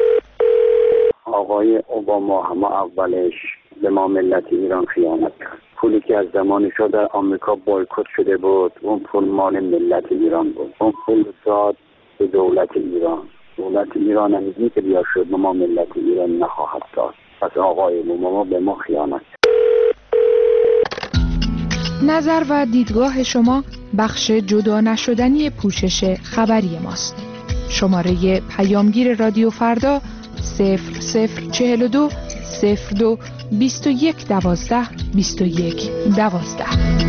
آقای اوباما هم اولش به ما ملت ایران خیانت کرد. پولی که از زمان شاه در آمریکا بایکوت شده بود، اون پول مال ملت ایران بود. اون پول داد به دولت ایران. دولت ایران هم که بیا شد ما ملت ایران نخواهد داد. پس آقای اوباما به ما خیانت کرد. نظر و دیدگاه شما بخش جدا نشدنی پوشش خبری ماست. شماره پیامگیر رادیو فردا 0042 02 21 12 21 12.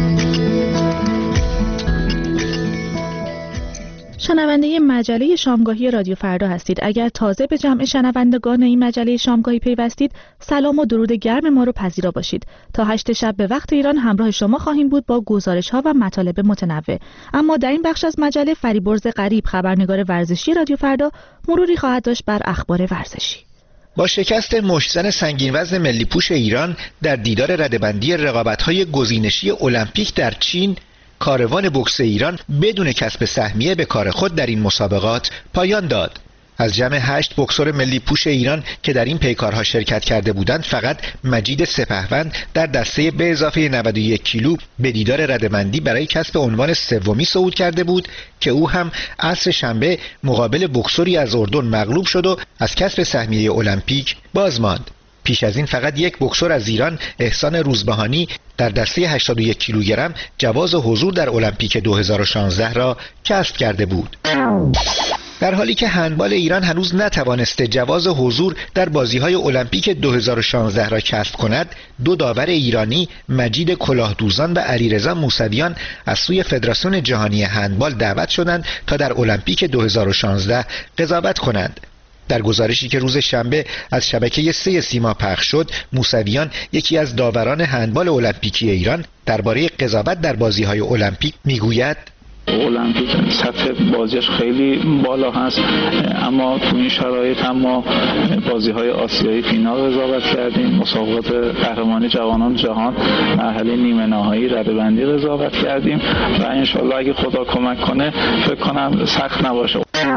شنونده مجله شامگاهی رادیو فردا هستید. اگر تازه به جمع شنوندگان این مجله شامگاهی پیوستید، سلام و درود گرم ما رو پذیرا باشید. تا 8 شب به وقت ایران همراه شما خواهیم بود با گزارش‌ها و مطالب متنوع. اما در این بخش از مجله فریبرز غریب، خبرنگار ورزشی رادیو فردا، مروری خواهد داشت بر اخبار ورزشی. با شکست مشتزن سنگین وزن ملی پوش ایران در دیدار رده‌بندی رقابت‌های گزینشی المپیک در چین، کاروان بوکس ایران بدون کسب سهمیه به کار خود در این مسابقات پایان داد. از جمع 8 بوکسور ملی پوش ایران که در این پیکارها شرکت کرده بودند، فقط مجید سپهوند در دسته به اضافه 91 کیلو به دیدار رده‌بندی برای کسب عنوان سومی صعود کرده بود که او هم عصر شنبه مقابل بوکسوری از اردن مغلوب شد و از کسب سهمیه المپیک باز ماند. پیش از این فقط یک بوکسور از ایران، احسان روزبهانی، در دسته 81 کیلوگرم جواز حضور در المپیک 2016 را کسب کرده بود. در حالی که هندبال ایران هنوز نتوانسته جواز حضور در بازی‌های المپیک 2016 را کسب کند، 2 داور ایرانی، مجید کلاهدوزان و علیرضا موسویان، از سوی فدراسیون جهانی هندبال دعوت شدند تا در المپیک 2016 قضاوت کنند. در گزارشی که روز شنبه از شبکه 3 سیما پخش شد، موسویان، یکی از داوران هندبال المپیکی ایران، درباره قضاوت در بازی‌های المپیک میگوید: المپیک سطح بازیش خیلی بالا هست، اما تو این شرایط هم ما بازی‌های آسیایی فینال قضاوت کردیم، مسابقات قهرمانی جوانان جهان مرحله نیمه نهایی رده‌بندی قضاوت کردیم و انشالله اگه خدا کمک کنه فکر کنم سخت نباشه.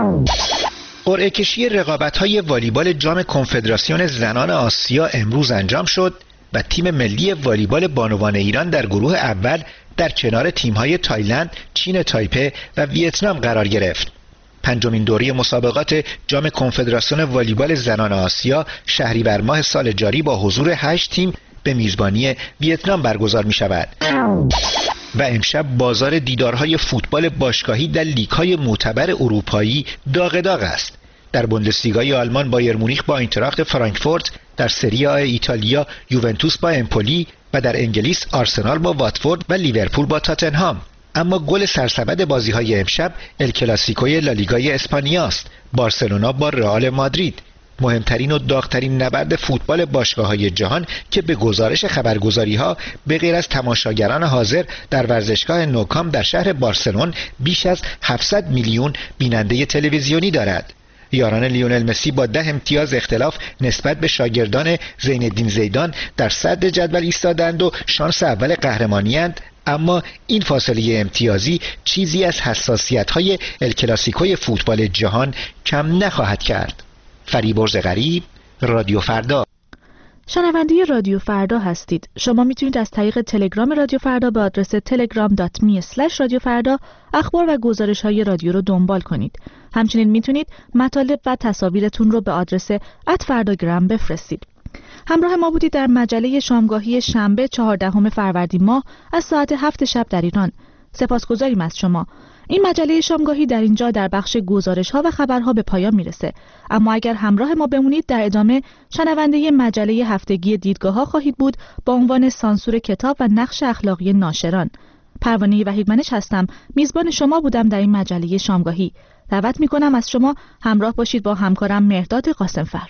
قرعه کشی رقابت‌های والیبال جام کنفدراسیون زنان آسیا امروز انجام شد و تیم ملی والیبال بانوان ایران در گروه اول در کنار تیم‌های تایلند، چین تایپه و ویتنام قرار گرفت. 5مین دوره مسابقات جام کنفدراسیون والیبال زنان آسیا شهریور ماه سال جاری با حضور 8 تیم به میزبانی ویتنام برگزار می‌شود. و امشب بازار دیدارهای فوتبال باشگاهی در لیگ‌های معتبر اروپایی داغ داغ است. در بوندسلیگای آلمان بایر مونیخ با اینتراخت فرانکفورت، در سری آ ایتالیا یوونتوس با امپولی و در انگلیس آرسنال با واتفورد و لیورپول با تاتنهام. اما گل سرسبد بازی‌های امشب الکلاسیکوی لالیگای اسپانیا است، بارسلونا با رئال مادرید. مهمترین و داغترین نبرد فوتبال باشگاه‌های جهان که به گزارش خبرگزاری‌ها به غیر از تماشاگران حاضر در ورزشگاه نوکام در شهر بارسلون بیش از 700 میلیون بیننده تلویزیونی دارد. یاران لیونل مسی با 10 امتیاز اختلاف نسبت به شاگردان زین الدین زیدان در صدر جدول ایستادند و شانس اول قهرمانی‌اند، اما این فاصله امتیازی چیزی از حساسیت‌های الکلاسیکوی فوتبال جهان کم نخواهد کرد. فریبرز غریب، رادیو فردا. شنونده رادیو فردا هستید. شما میتونید از طریق تلگرام رادیو فردا به آدرس telegram.me/رادیوفردا اخبار و گزارش‌های رادیو رو دنبال کنید. همچنین میتونید مطالب و تصاویرتون رو به آدرس @فرداگرام بفرستید. همراه ما بودید در مجله شامگاهی شنبه 14 فروردین ماه از ساعت 7 شب در ایران. سپاسگزاریم از شما. این مجله شامگاهی در اینجا در بخش گزارش‌ها و خبرها به پایان میرسه. اما اگر همراه ما بمونید در ادامه شنونده مجله هفتگی دیدگاه‌ها خواهید بود با عنوان سانسور کتاب و نقش اخلاقی ناشران. پروانه وحیدمنش هستم. میزبان شما بودم در این مجله شامگاهی. دعوت می‌کنم از شما همراه باشید با همکارم مهرداد قاسمفر.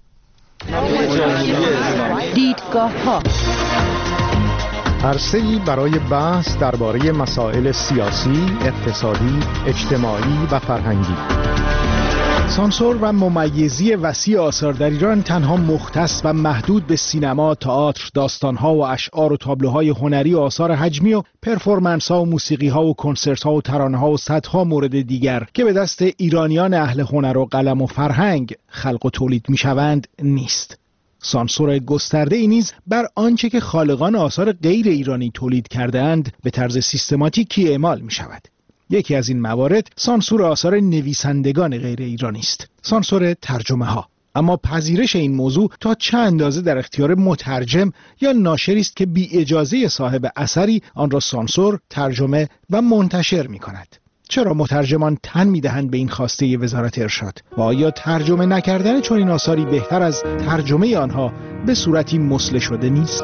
دیدگاه‌ها عرصه‌ای برای بحث درباره مسائل سیاسی، اقتصادی، اجتماعی و فرهنگی. سانسور و ممیزی وسیع آثار در ایران تنها مختص و محدود به سینما، تئاتر، داستان‌ها و اشعار و تابلوهای هنری و آثار حجمی و پرفورمنس‌ها و موسیقی‌ها و کنسرت‌ها و ترانه‌ها و صدها مورد دیگر که به دست ایرانیان اهل هنر و قلم و فرهنگ خلق و تولید می‌شوند نیست. سانسور گسترده‌ای نیز بر آنچه که خالقان آثار غیر ایرانی تولید کرده‌اند به طرز سیستماتیکی اعمال می‌شود. یکی از این موارد سانسور آثار نویسندگان غیر ایرانی است، سانسور ترجمه ها. اما پذیرش این موضوع تا چه اندازه در اختیار مترجم یا ناشری است که بی اجازه صاحب اثری آن را سانسور، ترجمه و منتشر می‌کند. چرا مترجمان تن می‌دهند به این خواسته وزارت ارشاد؟ و آیا ترجمه نکردن چنین آثاری بهتر از ترجمه آنها به صورتی مثله شده نیست؟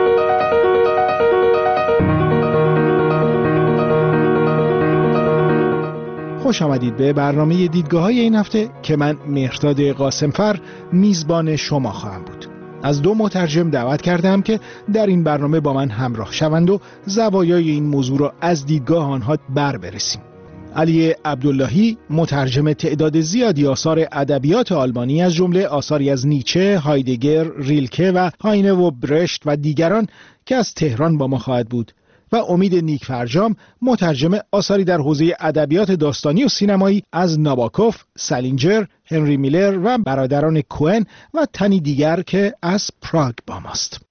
خوش آمدید به برنامه دیدگاه‌های این هفته که من مهرداد قاسمفر میزبان شما خواهم بود. از دو مترجم دعوت کردم که در این برنامه با من همراه شوند و زوایای این موضوع را از دیدگاه آنها بررسیم. علی عبداللهی مترجم تعداد زیادی آثار ادبیات آلمانی از جمله آثاری از نیچه، هایدگر، ریلکه و هاینه و برشت و دیگران که از تهران با ما خواهد بود و امید نیک فرجام مترجم آثاری در حوزه ادبیات داستانی و سینمایی از ناباکوف، سالینجر، هنری میلر و برادران کوئن و تنی دیگر که از پراگ با ماست.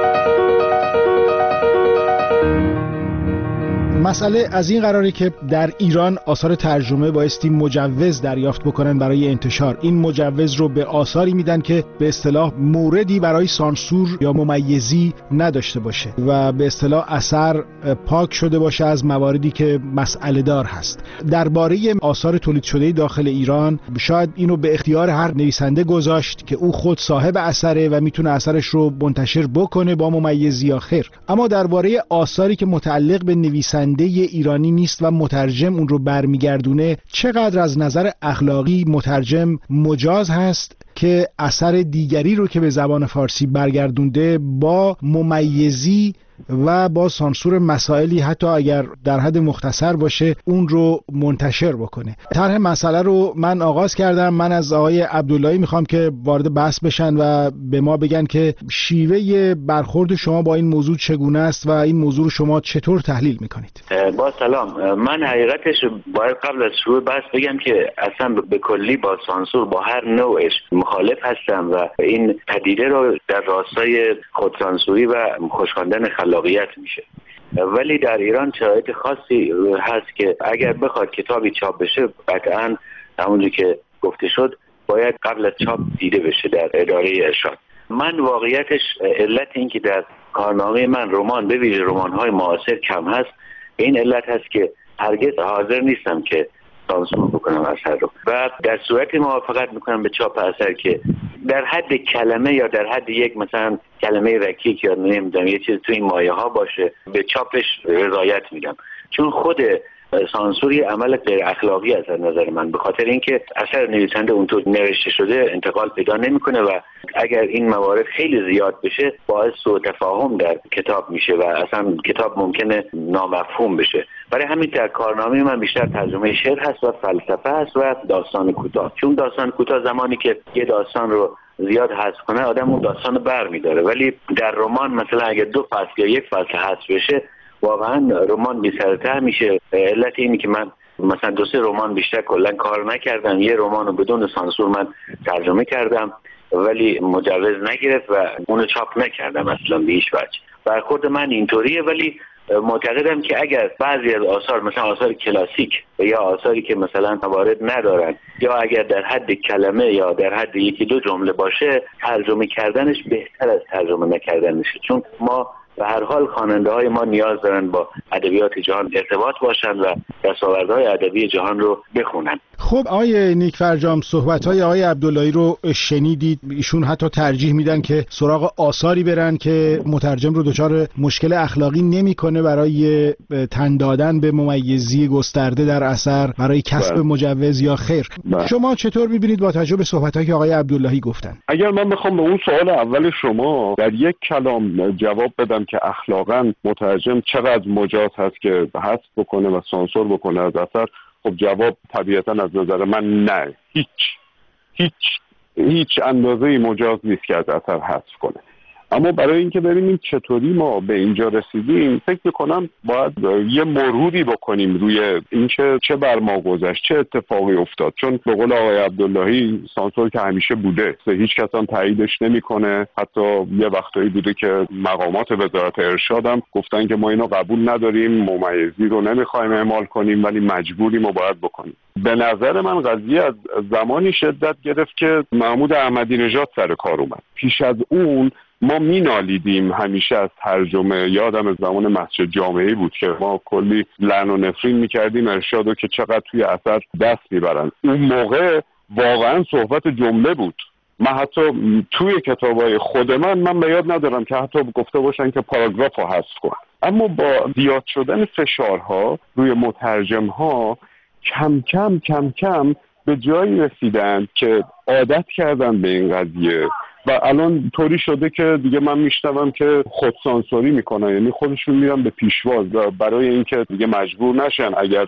مسئله از این قراره که در ایران آثار ترجمه بایستی مجوز دریافت بکنن برای انتشار. این مجوز رو به آثاری میدن که به اصطلاح موردی برای سانسور یا ممیزی نداشته باشه و به اصطلاح اثر پاک شده باشه از مواردی که مسئله دار هست. درباره آثار تولید شده داخل ایران شاید اینو به اختیار هر نویسنده گذاشت که او خود صاحب اثره و میتونه اثرش رو منتشر بکنه با ممیزی یا خیر. اما درباره آثاری که متعلق به نویسنده ایرانی نیست و مترجم اون رو برمیگردونه، چقدر از نظر اخلاقی مترجم مجاز هست که اثر دیگری رو که به زبان فارسی برگردونده با ممیزی و با سانسور مسائلی حتی اگر در حد مختصر باشه اون رو منتشر بکنه. طرح مسئله رو من آغاز کردم. من از آقای عبداللهی میخوام که وارد بحث بشن و به ما بگن که شیوه برخورد شما با این موضوع چگونه است و این موضوع رو شما چطور تحلیل میکنید؟ با سلام. من حقیقتش باید قبل از شروع بحث بگم که اصلا به کلی با سانسور با هر نوعش مخالف هستم و این پدیده رو در راستای خودسانسوری و خوشخواندن خلاقیت میشه. ولی در ایران شرایط خاصی هست که اگر بخواد کتابی چاپ بشه قطعا همونجور که گفته شد باید قبل از چاپ دیده بشه در اداره ارشاد. من واقعیتش علت این که در کارنامه من رمان به ویژه رمان‌های معاصر کم هست، این علت هست که هرگز حاضر نیستم که سانسور بکنم اثر رو و در صورتی موافقت میکنم به چاپ اثر که در حد کلمه یا در حد یک مثلا کلمه رکیک یا نمیدونم یه چیز تو این مایه ها باشه به چاپش رضایت میدم، چون خود سانسوری عمل غیر اخلاقی از نظر من، به خاطر اینکه اثر نویسنده اونطور نوشته شده انتقال پیدا نمیکنه و اگر این موارد خیلی زیاد بشه باعث سوء تفاهم در کتاب میشه و اصلا کتاب ممکنه نامفهوم بشه. برای همین در کارنامه من بیشتر ترجمه شعر هست و فلسفه هست و داستان کوتاه، چون داستان کوتاه زمانی که یه داستان رو زیاد حذف کنه آدم اون داستان رو برمی‌داره، ولی در رمان مثلا اگه 2 فصل یا 1 فصل حذف بشه واقعا رمان بی‌سرتر میشه. علت اینه که من مثلا 2-3 رمان بیشتر کلا کار نکردم، یه رمان رو بدون سانسور من ترجمه کردم ولی مجوز نگرفت و اونو چاپ نکردم اصلا به هیچ وجه. برخورد من اینطوریه، ولی معتقدم که اگر بعضی از آثار مثلا آثار کلاسیک یا آثاری که مثلا موارد ندارن یا اگر در حد کلمه یا در حد یکی دو جمله باشه، ترجمه کردنش بهتر از ترجمه نکردنشه، چون ما به هر حال خواننده های ما نیاز دارن با ادبیات جهان ارتباط باشن و دستاوردهای ادبی جهان رو بخونن. خب آقای نیک فرجام، صحبت‌های آقای عبداللهی رو شنیدید. ایشون حتی ترجیح میدن که سراغ آثاری برن که مترجم رو دچار مشکل اخلاقی نمی‌کنه برای تن دادن به ممیزی گسترده در اثر برای کسب مجوز یا خیر. شما چطور می‌بینید با توجه به صحبت‌هایی که آقای عبداللهی گفتن؟ اگر من بخوام به اون سوال اول شما در یک کلام جواب بدم که اخلاقاً مترجم چقدر مجاز هست که حذف بکنه و سانسور بکنه از اثر، خب جواب طبیعتاً از نظر من نه، هیچ اندازه‌ای مجاز نیست که از اثر حذف کنه. اما برای اینکه ببینیم چطوری ما به اینجا رسیدیم، فکر می‌کنم باید یه مروری بکنیم روی اینکه چه بر ما گذشت، چه اتفاقی افتاد. چون به قول آقای عبداللهی سانسور که همیشه بوده، هیچ کس هم تاییدش نمی‌کنه. حتی یه وقتایی بوده که مقامات وزارت ارشاد هم گفتن که ما اینو قبول نداریم، ممیزی رو نمی‌خوایم اعمال کنیم ولی مجبوریم و باید بکنیم. به نظر من قضیه از زمانی شدت گرفت که محمود احمدی نژاد سر کار اومد. پیش از اون ما مینالیدیم همیشه از ترجمه. یادم از زمان مسجد جامعه‌ای بود که ما کلی لعن و نفرین میکردیم ارشادو که چقدر توی اثر دست میبرن. اون موقع واقعا صحبت جمله بود. من حتی توی کتابای خود من به یاد ندارم که حتی گفته باشن که پاراگراف رو حذف کن. اما با زیاد شدن فشارها روی مترجم‌ها کم کم به جایی رسیدن که عادت کردن به این قضیه و الان طوری شده که دیگه من میشنوم که خودسانسوری میکنن، یعنی خودشون میرن به پیشواز برای اینکه دیگه مجبور نشن اگر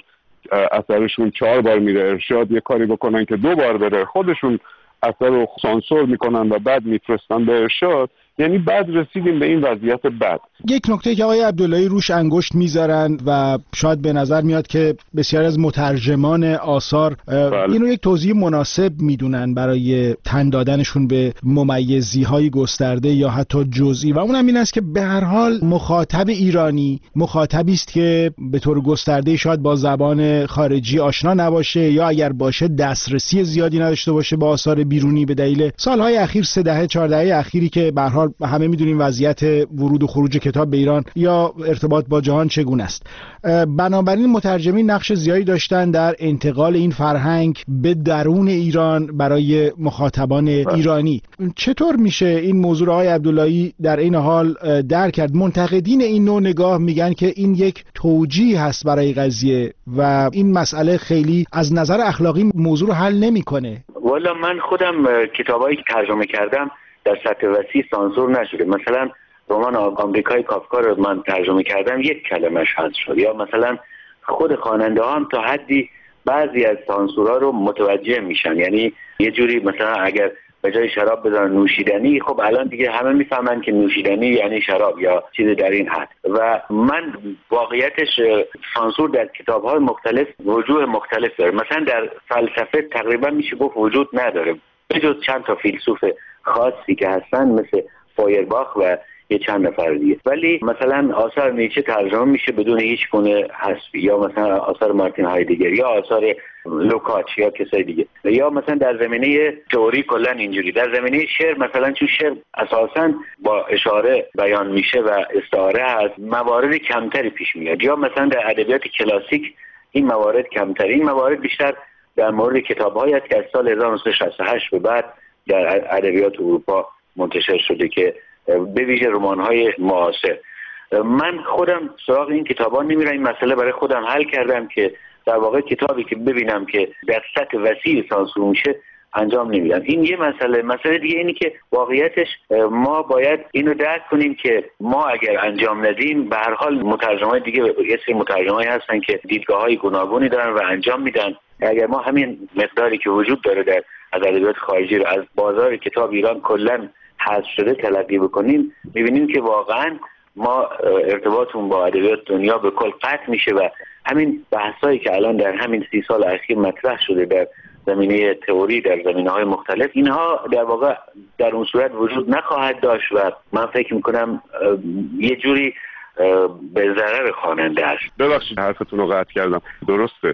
اثرشون 4 بار میره ارشاد یه کاری بکنن که 2 بار بره، خودشون اثر رو سانسور میکنن و بعد میفرستن به ارشاد. یعنی بعد رسیدیم به این وضعیت بد. یک نکته که آقای عبداللهی روش انگشت میذارن و شاید به نظر میاد که بسیار از مترجمان آثار اینو یک توضیح مناسب میدونن برای تن دادنشون به ممیزی‌های گسترده یا حتی جزئی، و اونم این است که به هر حال مخاطب ایرانی مخاطبی است که به طور گسترده شاید با زبان خارجی آشنا نباشه یا اگر باشه دسترسی زیادی نداشته باشه با آثار بیرونی به دلیل سالهای اخیر 3-4 دهه اخیری که به هر حال همه میدونیم وضعیت ورود و خروج کتاب به ایران یا ارتباط با جهان چگونه است. بنابراین مترجمین نقش زیادی داشتن در انتقال این فرهنگ به درون ایران برای مخاطبان ایرانی. چطور میشه این موضوع آقای عبداللهی در این حال درک کرد؟ منتقدین این نوع نگاه میگن که این یک توجیه هست برای قضیه و این مسئله خیلی از نظر اخلاقی موضوع رو حل نمیکنه. والا من خودم کتابایی که ترجمه کردم در سطح وسیع سانسور نشده. مثلا رمان آمریکای کافکا رو من ترجمه کردم 1 کلمش حذف شد. یا مثلا خود خواننده ها هم تا حدی بعضی از سانسورها رو متوجه میشن، یعنی یه جوری مثلا اگر به جای شراب بذارن نوشیدنی، خب الان دیگه همه میفهمن که نوشیدنی یعنی شراب یا چیز در این حد. و من واقعیتش سانسور در کتاب‌های مختلف وجوه مختلف داره. مثلا در فلسفه تقریبا میشه گفت وجود نداره به جز چند تا فیلسوف خاصی که هستن مثل فایرباخ و یه چند نفر دیگه. ولی مثلا آثار نیچه ترجمه میشه بدون هیچ گونه حذفی، یا مثلا آثار مارتین هایدگر یا آثار لوکاچ یا کسای دیگه. یا مثلا در زمینه تئوری کلا اینجوری. در زمینه شعر مثلا چون شعر اساسا با اشاره بیان میشه و استعاره هست، موارد کمتری پیش میاد. یا مثلا در ادبیات کلاسیک این موارد کمتری. این موارد بیشتر در مورد کتاب‌هایی است که از سال 1968 به بعد در ادبیات اروپا منتشر شده که به ویژه رمان‌های معاصر. من خودم سراغ این کتابا نمیرم. این مسئله برای خودم حل کردم که در واقع کتابی که ببینم که در سطح وسیع سانسور میشه انجام نمیدم. این یه مسئله دیگه اینی که واقعیتش ما باید اینو درک کنیم که ما اگر انجام ندیم به هر حال مترجمای دیگه یه سری مترجمایی هستن که دیدگاه‌های گوناگونی دارن و انجام میدن. اگر ما همین مقداری که وجود داره در ادبیات خارجی رو از بازار کتاب ایران کلا حذف شده تلقی بکنیم، می‌بینیم که واقعاً ما ارتباطمون با ادبیات دنیا به کل قطع میشه و همین بحثایی که الان در همین 30 سال اخیر مطرح شده در زمینه تئوری در زمینه‌های مختلف، اینها در واقع در اون صورت وجود نخواهد داشت و من فکر می‌کنم یه جوری به ضرر خواننده است. ببخشید حرفتون رو قطع کردم. درسته.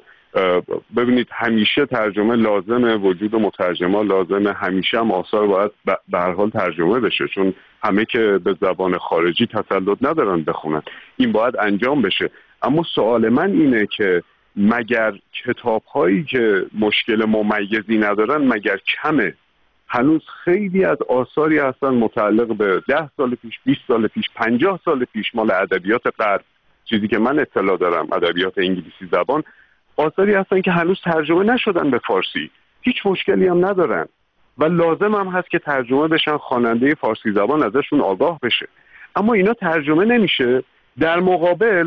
ببینید همیشه ترجمه لازمه، وجود مترجمان لازمه، همیشه هم آثار باید به هر حال ترجمه بشه، چون همه که به زبان خارجی تسلط ندارن بخونن، این باید انجام بشه. اما سوال من اینه که مگر کتاب‌هایی که مشکل ممیزی ندارن مگر کمه؟ هنوز خیلی از آثاری هستن متعلق به 10 سال پیش، 20 سال پیش، 50 سال پیش، مال ادبیات غرب، چیزی که من اطلاع دارم ادبیات انگلیسی زبان، آثاری هستن که هنوز ترجمه نشدن به فارسی، هیچ مشکلی هم ندارن و لازم هم هست که ترجمه بشن، خواننده فارسی زبان ازشون آگاه بشه. اما اینا ترجمه نمیشه. در مقابل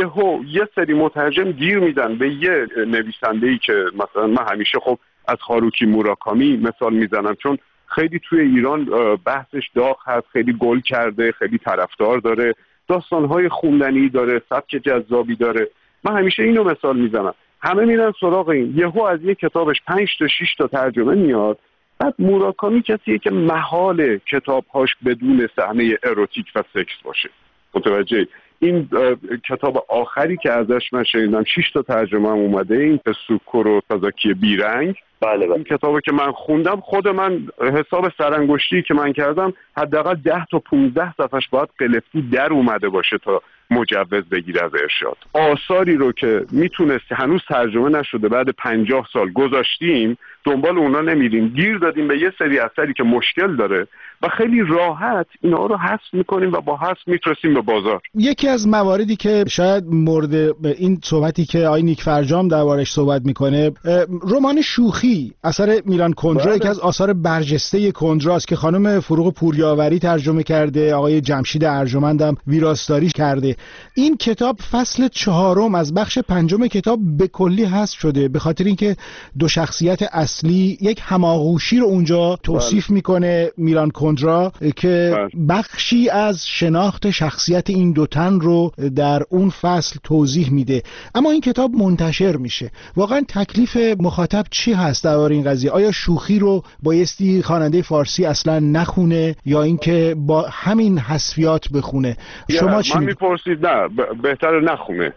یه سری مترجم گیر میدن به یه نویسنده‌ای که مثلا من همیشه خب از هاروکی موراکامی مثال میزنم، چون خیلی توی ایران بحثش داغ هست، خیلی گل کرده، خیلی طرفدار داره، داستان‌های خوندنی داره، سبک جذابی داره. من همیشه اینو مثال میزنم، همه میرن سراغ این، یهو از یه کتابش 5 تا 6 تا ترجمه میاد. بعد موراکامی کسیه که محال کتاب‌هاش بدون صحنه اروتیک و سکس باشه. متوجه؟ این کتاب آخری که ازش من شنیدم 6 تا ترجمه هم اومده، این سوکور و تازاکی بیرنگ. بله. این کتابی که من خوندم، خود من حساب سرانگشتی که من کردم حداقل 10 تا 15 صفحش باید قلفتی در اومده باشه تا مجوز بگیره از ارشاد. آثاری رو که میتونست هنوز ترجمه نشده بعد 50 سال گذاشتیم، دنبال اونا نمیریم، گیر دادیم به یه سری اثری که مشکل داره و خیلی راحت اینا رو حذف میکنیم و با حذف میفرستیم به بازار. یکی از مواردی که شاید مورد این صحبتی که آقای نیک فرجام دربارش صحبت میکنه، رمان شوخی اثر میلان کندرا، یکی از آثار برجسته کندراست که خانم فروغ پوریاوری ترجمه کرده، آقای جمشید ارجمندم ویراستاری کرده. این کتاب فصل 4 از بخش 5 کتاب به کلی حذف شده به خاطر اینکه دو شخصیت اصلی یک هماغوشی رو اونجا توصیف میکنه میلان کندرا که بخشی از شناخت شخصیت این دو تن رو در اون فصل توضیح میده. اما این کتاب منتشر میشه. واقعا تکلیف مخاطب چی هست در این قضیه؟ آیا شوخی رو بایستی خواننده فارسی اصلا نخونه یا اینکه با همین حذفیات بخونه؟ شما چی میپرسید؟ نه، بهتره نخونه.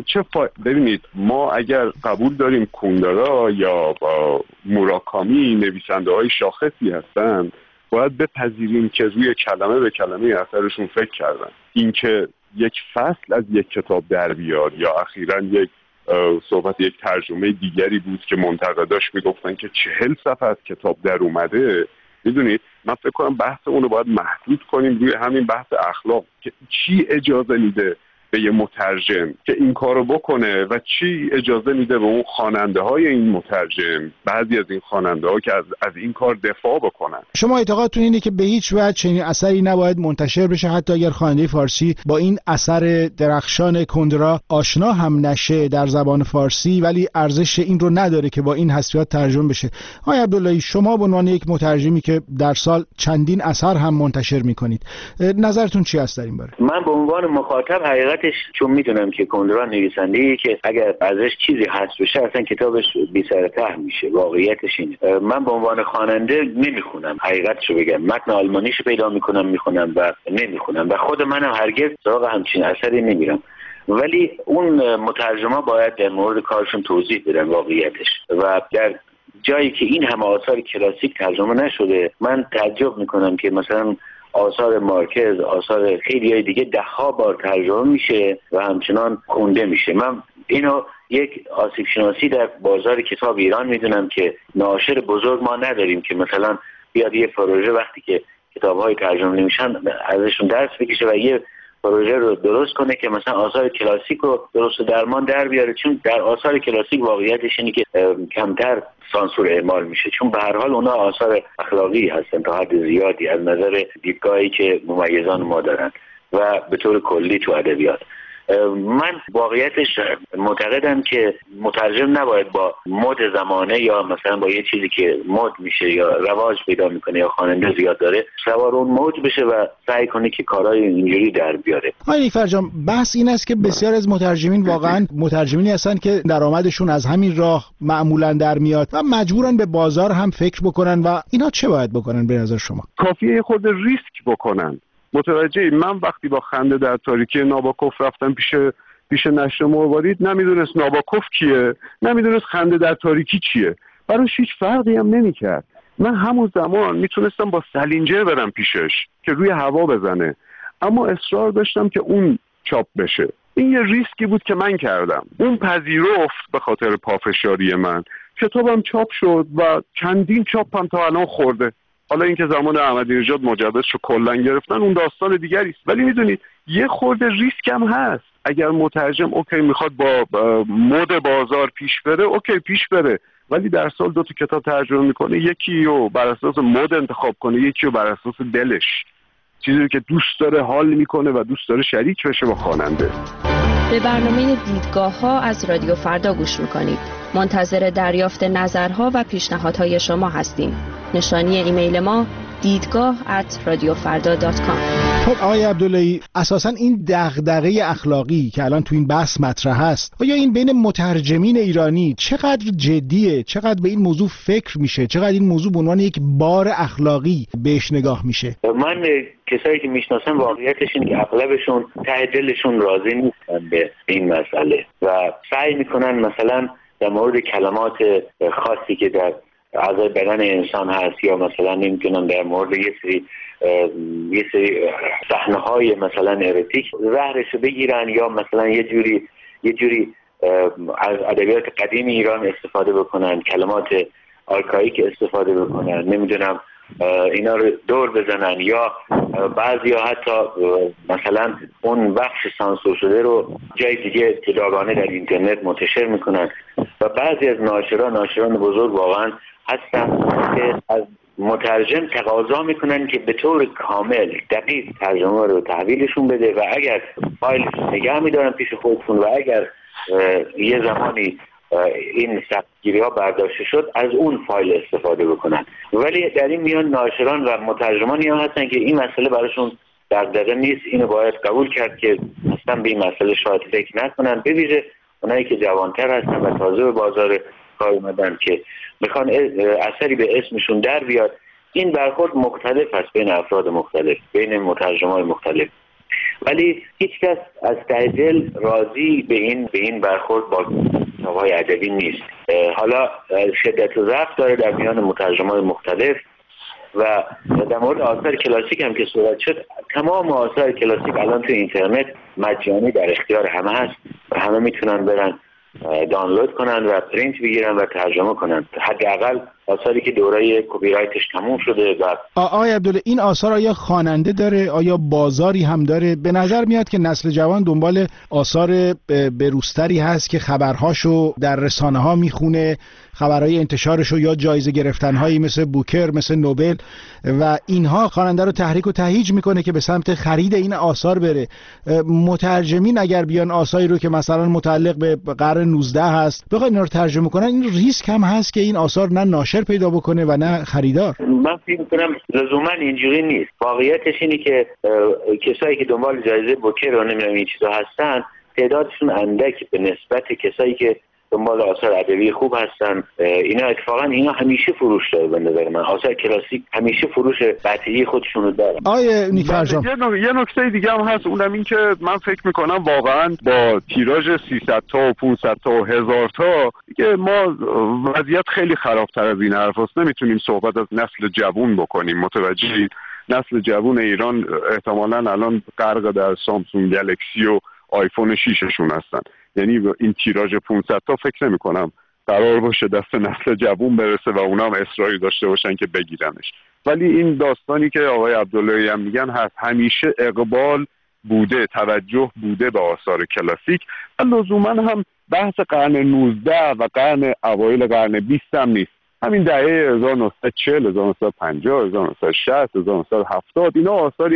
ببینید، ما اگر قبول داریم کندرا یا با موراکامی نویسنده های شاخصی هستن، باید بپذیریم که روی کلمه به کلمه اثرشون فکر کردن. اینکه یک فصل از یک کتاب در بیاد یا اخیراً یک صحبت یک ترجمه دیگری بود که منتقداش میگفتن که 40 صفحه از کتاب در اومده، میدونید من فکر کنم بحث اون رو باید محدود کنیم روی همین بحث اخلاق، که چی اجازه میده به یه مترجم که این کارو بکنه و چی اجازه میده به اون خواننده های این مترجم، بعضی از این خواننده ها که از این کار دفاع بکنن. شما اعتقادتون اینه که به هیچ وجه چنین اثری نباید منتشر بشه، حتی اگر خواننده فارسی با این اثر درخشان کندرا آشنا هم نشه در زبان فارسی، ولی ارزش این رو نداره که با این حذفیات ترجمه بشه. آقای عبداللهی، شما به عنوان یک مترجمی که در سال چندین اثر هم منتشر میکنید، نظرتون چی است در این باره؟ من به عنوان مخاطب چون میدونم که کندرا نویسنده‌ای که اگر ازش چیزی حذف بشه اصلا کتابش بی سر ته میشه. واقعیتش اینه. من به عنوان خواننده نمیخونم، حقیقتشو بگم، متن آلمانیشو پیدا میخونم و نمیخونم و خود منم هرگز سراغ همچین اثری نمیرم. ولی اون مترجما باید در مورد کارشون توضیح بدن واقعیتش. و در جایی که این همه آثار کلاسیک ترجمه نشده، من تعجب میکنم که مثلا آثار مارکز، آثار خیلی های دیگه 10 بار ترجمه میشه و همچنان خونده میشه. من اینو یک آسیب شناسی در بازار کتاب ایران میدونم که ناشر بزرگ ما نداریم که مثلا بیاد یه پروژه وقتی که کتاب‌های ترجمه نمیشن ازشون درس بکشه و یه پروژه رو درست کنه که مثلا آثار کلاسیک رو درست درمان در بیاره، چون در آثار کلاسیک واقعیتش اینه که کمتر سانسور اعمال میشه، چون به هر حال اونا آثار اخلاقی هستن تا حد زیادی از نظر دیدگاهی که ممیزان ما دارن و به طور کلی تو ادبیات. من واقعیتش معتقدم که مترجم نباید با مد زمانه یا مثلا با یه چیزی که مد میشه یا رواج پیدا میکنه یا خواننده زیاد داره سوار اون موج بشه و سعی کنه که کارهای اینجوری در بیاره. آقای نیک فرجام، بحث این است که بسیار از مترجمین واقعا مترجمینی هستن که درآمدشون از همین راه معمولا در میاد و مجبورن به بازار هم فکر بکنن و اینا چه باید بکنن به نظر شما؟ کافیه خود ریسک بکنن. متوجه؟ من وقتی با خنده در تاریکی ناباکوف رفتم پیش نشر مروارید، نمیدونست ناباکوف کیه، نمیدونست خنده در تاریکی چیه، براش هیچ فرقی هم نمیکرد. من همون زمان میتونستم با سلینجر برم پیشش که روی هوا بزنه، اما اصرار داشتم که اون چاپ بشه. این یه ریسکی بود که من کردم. اون پذیرفت به خاطر پافشاری من. کتابم چاپ شد و چندین چاپ هم تا الان خورده. حالا اینکه زمان احمدی نژاد مجوزشو کلا گرفتن اون داستان دیگری است، ولی میدونید یه خورده ریسک هم هست. اگر مترجم اوکی میخواد با مد بازار پیش بره، اوکی پیش بره، ولی در سال 2 کتاب ترجمه میکنه، یکی رو بر اساس مد انتخاب کنه، یکی رو بر اساس دلش، چیزی که دوست داره حال میکنه و دوست داره شریک بشه با خواننده. به برنامه دیدگاه ها از رادیو فردا گوش میکنید. منتظر دریافت نظرها و پیشنهادهای شما هستیم. نشانی ایمیل ما دیدگاه@radiofarda.com. خب آقای عبداللهی، اساساً این دغدغه اخلاقی که الان تو این بحث مطرح هست، آیا این بین مترجمین ایرانی چقدر جدیه؟ چقدر به این موضوع فکر میشه؟ چقدر این موضوع به عنوان یک بار اخلاقی بهش نگاه میشه؟ من کسایی که میشناسم واقعیتش اینه که اغلبشون ته دلشون راضی نیستن به این مسئله و سعی میکنن مثلا در مورد کلمات خاصی که در اعضای بدن انسان هست، یا مثلا نمیتونم در مورد یه سری صحنه‌های مثلا اروتیک زهرشو بگیرن، یا مثلا یه جوری از ادبیات قدیم ایران استفاده بکنن، کلمات آرکائیک استفاده بکنن، نمیدونم اینا رو دور بزنن، یا بعضیا حتی مثلا اون بخش سانسور شده رو جای دیگه جداگانه در اینترنت منتشر میکنن. و بعضی از ناشران بزرگ واقعا هستن که از مترجم تقاضا میکنن که به طور کامل دقیق ترجمه رو تحویلشون بده و اگر فایلش نگه میدارن پیش خودشون و اگر یه زمانی این سختگیری ها برداشته شد از اون فایل استفاده بکنن. ولی در این میان ناشران و مترجمانی هم هستن که این مسئله براشون دغدغه نیست، اینو باید قبول کرد که اصلا به این مسئله شاید فکر نکنن، به ویژه اونایی که جوانتر هستن و تازه به بازار کار اومدن که میخوان اثری به اسمشون در بیاد. این برخورد مختلف است بین افراد مختلف، بین مترجمای مختلف، ولی هیچ کس از ته دل راضی به این برخورد با کتاب‌های ادبی نیست. حالا شدت و ضعف داره در میان مترجمای مختلف. و در مورد آثار کلاسیک هم که صحبت شد، تمام آثار کلاسیک الان تو اینترنت مجانی در اختیار همه هست و همه میتونن برن دانلود کنن و پرینت بگیرن و ترجمه کنن، حداقل آثاری که دوره کپی رایتش تموم شده. و آقای عبدالله، این آثار آیا خواننده داره؟ آیا بازاری هم داره؟ به نظر میاد که نسل جوان دنبال آثار بروزتری هست که خبرهاشو در رسانه ها میخونه، خبرهای انتشارشو یا جایزه گرفتنهایی مثل بوکر، مثل نوبل و اینها خواننده رو تحریک و تهییج میکنه که به سمت خرید این آثار بره. مترجمین اگر بیان آثاری رو که مثلا متعلق به قرن 19 هست بخواد اینا رو ترجمه کنن، این ریسک هم هست که این آثار نه ناشر پیدا بکنه و نه خریدار. من فکر می‌کنم لزوما اینجوری نیست. واقعیتش اینه که کسایی که دنبال جایزه بوکر و نمیدونم این چیزا هستن تعدادشون اندک به نسبت کسایی که دنبال آثار ادبی خوب هستن. اینا همیشه فروش داره. به نظر من آثار کلاسیک همیشه فروش قطعی خودشون رو داره. آیه نیکفرجان، یه نکته دیگه هم هست، اونم این که من فکر میکنم واقعا با تیراژ 300 تا و 500 تا و 1000 تا دیگه ما وضعیت خیلی خرابتر از این حرف هست. نمیتونیم صحبت از نسل جوون بکنیم. متوجهید؟ نسل جوون ایران احتمالاً الان غرق در سامسونگ گلکسی و آیفون 6شون هستن. یعنی این تیراژ 500 تا فکر نمی کنم قرار باشه دست نسل جوون برسه و اونا هم اصراری داشته باشن که بگیرنش. ولی این داستانی که آقای عبداللهی هم میگن هست، همیشه اقبال بوده، توجه بوده به آثار کلاسیک و لزوما هم بحث قرن 19 و اوایل قرن 20 هم نیست. همین دهه 1940 1950 1960 1970 اینا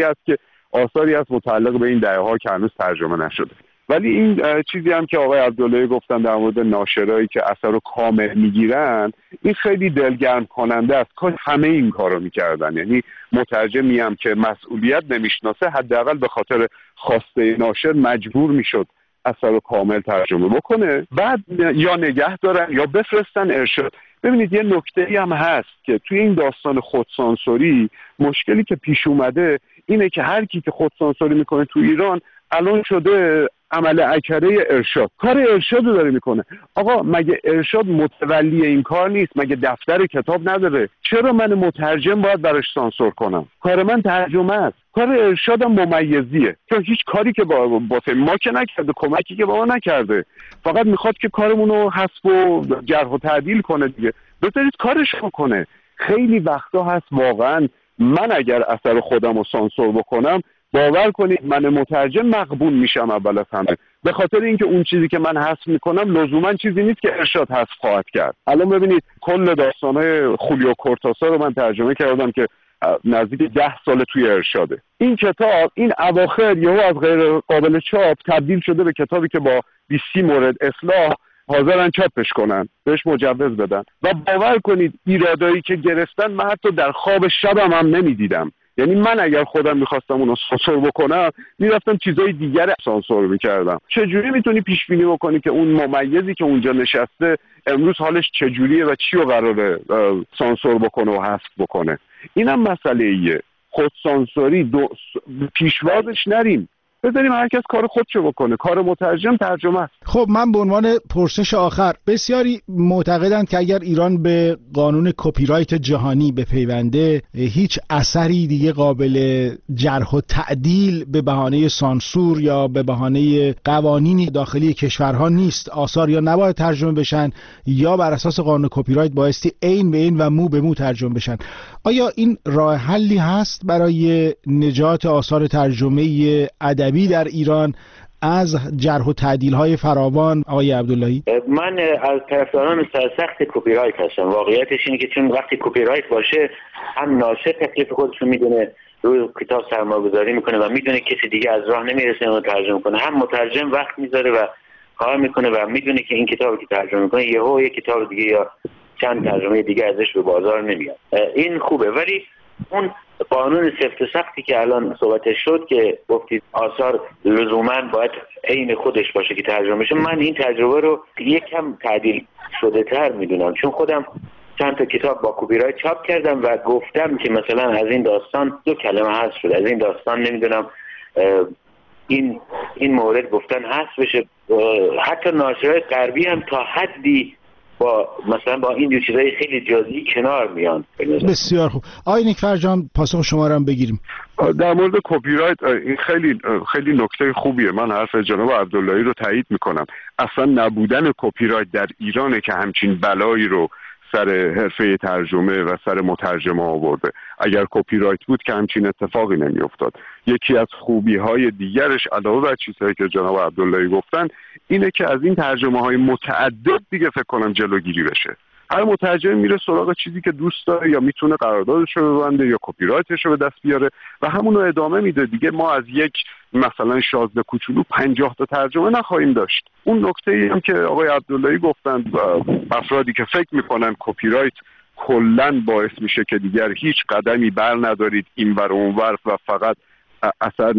آثاری هست متعلق به این دهه ها که هنوز ترجمه نشده. ولی این چیزی هم که آقای عبداللهی گفتن در مورد ناشرایی که اثر رو کامل میگیرن، این خیلی دلگرم کننده است. کاش همه این کارو میکردن. یعنی مترجمی هم که مسئولیت نمیشناسه حداقل به خاطر خواسته ناشر مجبور میشد اثر رو کامل ترجمه بکنه، بعد یا نگه دارن یا بفرستن ارشاد. ببینید یه نکته‌ای هم هست که توی این داستان خودسانسوری مشکلی که پیش اومده اینه که هر کی که خودسانسوری میکنه تو ایران الان شده عمل اکره ارشاد، کار ارشاد رو داره میکنه. آقا مگه ارشاد متولی این کار نیست؟ مگه دفتر کتاب نداره؟ چرا من مترجم باید براش سانسور کنم؟ کار من ترجمه است. کار ارشادم ممیزیه، چون هیچ کاری که با ما که نکرده، کمکی که با ما نکرده، فقط میخواد که کارمون رو حذف و جرح و تعدیل کنه دیگه. بذارید کارش رو کنه. خیلی وقتا هست واقعا من اگر اثر خودم رو سانسور بکنم، باور کنید من مترجم مغبون میشم اول از همه، به خاطر اینکه اون چیزی که من حذف میکنم لزوما چیزی نیست که ارشاد حذف خواهد کرد. الان ببینید کل داستانهای خولیو کورتاسا رو من ترجمه کردم که نزدیک 10 سال توی ارشاده. این کتاب این اواخر یهو از غیر قابل چاپ تبدیل شده به کتابی که با 20 مورد اصلاح حاضرن چاپش کنن، بهش مجوز بدن. و باور کنید ایرادایی که گرفتن من حتی در خواب شبم هم نمیدیدم. یعنی من اگر خودم میخواستم اونو سانسور بکنم میرفتم چیزای دیگر سانسور میکردم. چجوری میتونی پیش بینی بکنی که اون ممیزی که اونجا نشسته امروز حالش چجوریه و چی رو قراره سانسور بکنه و حذف بکنه؟ اینم مسئله ایه. خودسانسوری پیشوازش نریم، بذاریم هر کس کار خودشو بکنه. کار مترجم ترجمه است. خب من به عنوان پرسش آخر، بسیاری معتقدند که اگر ایران به قانون کپی رایت جهانی بپیونده هیچ اثری دیگه قابل جرح و تعدیل به بهانه سانسور یا به بهانه قوانین داخلی کشورها نیست. آثار یا نباید ترجمه بشن یا بر اساس قانون کپی رایت بایستی عین به عین و مو به مو ترجمه بشن. آیا این راه حلی هست برای نجات آثار ترجمه ادبی در ایران از جرح و تعدیل‌های فراوان؟ آقای عبداللهی، من از طرفداران سرسخت کپی رایت هستم. واقعیتش اینه که چون وقتی کپی رایت باشه هم ناشر تکلیف خودش رو میدونه، روی کتاب سرمایه‌گذاری میکنه و میدونه کسی دیگه از راه نمیرسه اون ترجمه کنه، هم مترجم وقت میذاره و کار میکنه و میدونه که این کتابی که ترجمه میکنه یهو یک کتاب دیگه یا چند ترجمه دیگه ازش به بازار نمیاد. این خوبه، ولی اون قانون سفت و سختی که الان صحبتش شد که گفتید آثار لزوما باید عین خودش باشه که ترجمه بشه، من این تجربه رو یکم تعدیل شده تر میدونم، چون خودم چند تا کتاب با کپی رایت چاپ کردم و گفتم که مثلا از این داستان 2 کلمه حذف شده، از این داستان نمیدونم این مورد گفتن حذف بشه. حتی ناشرای غربی هم تا حدی مثلا با این دو چیزای خیلی جزئی کنار میان. بسیار خوب. آقای نیکفر جان پاسخ شما رو هم بگیریم. در مورد کپی رایت این خیلی نکته خوبیه. من حرف جناب عبداللهی رو تایید میکنم. اصلا نبودن کپی رایت در ایرانه که همچین بلایی رو سر حرفه ترجمه و سر مترجمه آورده. اگر کپی رایت بود که همچین اتفاقی نمیافتاد. یکی از خوبی‌های دیگرش علاوه بر چیزهایی که جناب عبداللهی گفتن اینه که از این ترجمه‌های متعدد دیگه فکر کنم جلوگیری بشه. هر مترجم میره سراغ چیزی که دوست داره یا میتونه قراردادش رو ببنده یا کپی رایتش رو به دست بیاره و همون رو ادامه میده دیگه. ما از یک مثلا شازده کوچولو 50 تا ترجمه نخواهیم داشت. اون نکته‌ای هم که آقای عبداللهی گفتن، افرادی که فکر میکنن کپی رایت کلاً باعث میشه که دیگر هیچ قدمی بر ندارید اینور و اونور و فقط اثر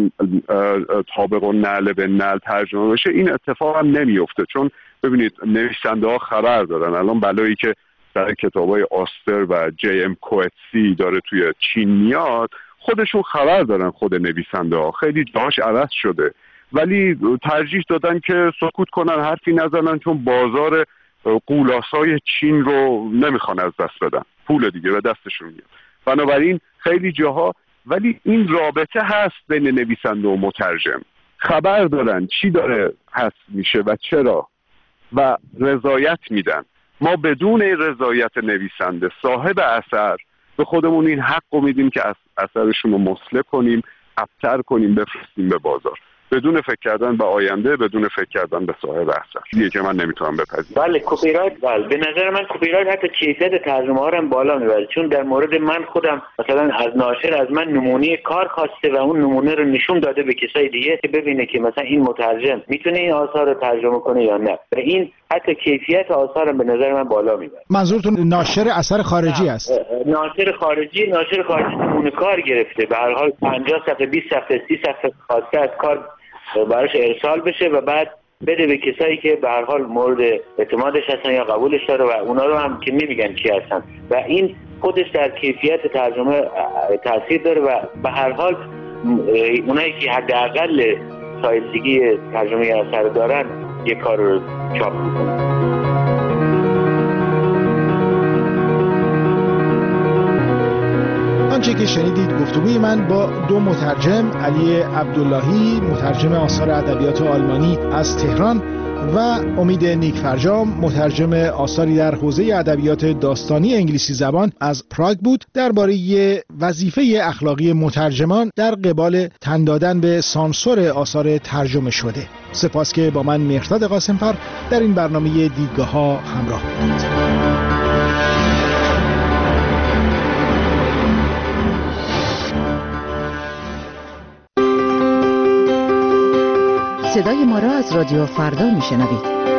طابق و نعل به نعل ترجمه بشه، این اتفاق هم نمیفته. چون ببینید نویسنده ها خبر دارن الان بلایی که در کتابای آستر و جی ام کوئتسی داره توی چین میاد، خودشون خبر دارن. خود نویسنده ها خیلی جاش عوض شده ولی ترجیح دادن که سکوت کنن، حرفی نزنن، چون بازار قولاسای چین رو نمیخوان از دست بدن، پول دیگه به دستشون میاد. بنابراین خیلی جاها ولی این رابطه هست بین نویسنده و مترجم، خبر دارن چی داره حذف میشه و چرا و رضایت میدن. ما بدون رضایت نویسنده صاحب اثر به خودمون این حق رو میدیم که اثرشون رو مصلح کنیم، ابتر کنیم، بفرستیم به بازار، بدون فکر کردن به آینده، بدون فکر کردن به صاحب اثر. چیزی که من نمیتونم بپذیرم. بله کپی رایت، بله به نظر من کپی رایت حتی کیفیت ترجمه ها رو هم بالا میبره. چون در مورد من خودم مثلا از ناشر از من نمونه کار خواسته و اون نمونه رو نشون داده به کسای دیگه که ببینه که مثلا این مترجم میتونه این آثار رو ترجمه کنه یا نه. و این حتی کیفیت آثار رو به نظر من بالا میبره. منظورتون ناشر اثر خارجی است؟ ناشر خارجی نمونه کار گرفته، به هر حال 50 صفحه 20 صفحه 30 صفحه خواسته از کار براش ارسال بشه و بعد بده به کسایی که به هر حال مورد اعتمادش هستن یا قبولش داره و اونا رو هم که نمیگن کی هستن و این خودش در کیفیت ترجمه تاثیر داره و به هر حال اونایی که حداقل سایندگی ترجمه اثر دارن یک کار رو چاپ میکنن. آنچه که شنیدید گفتگوی من با دو مترجم، علی عبداللهی مترجم آثار ادبیات آلمانی از تهران و امید نیکفرجام مترجم آثاری در حوزه ادبیات داستانی انگلیسی زبان از پراگ بود، درباره وظیفه اخلاقی مترجمان در قبال تن دادن به سانسور آثار ترجمه شده. سپاس که با من مهرداد قاسمفر در این برنامه دیدگاه‌ها همراه بودید. صدای ما را از رادیو فردا میشنوید.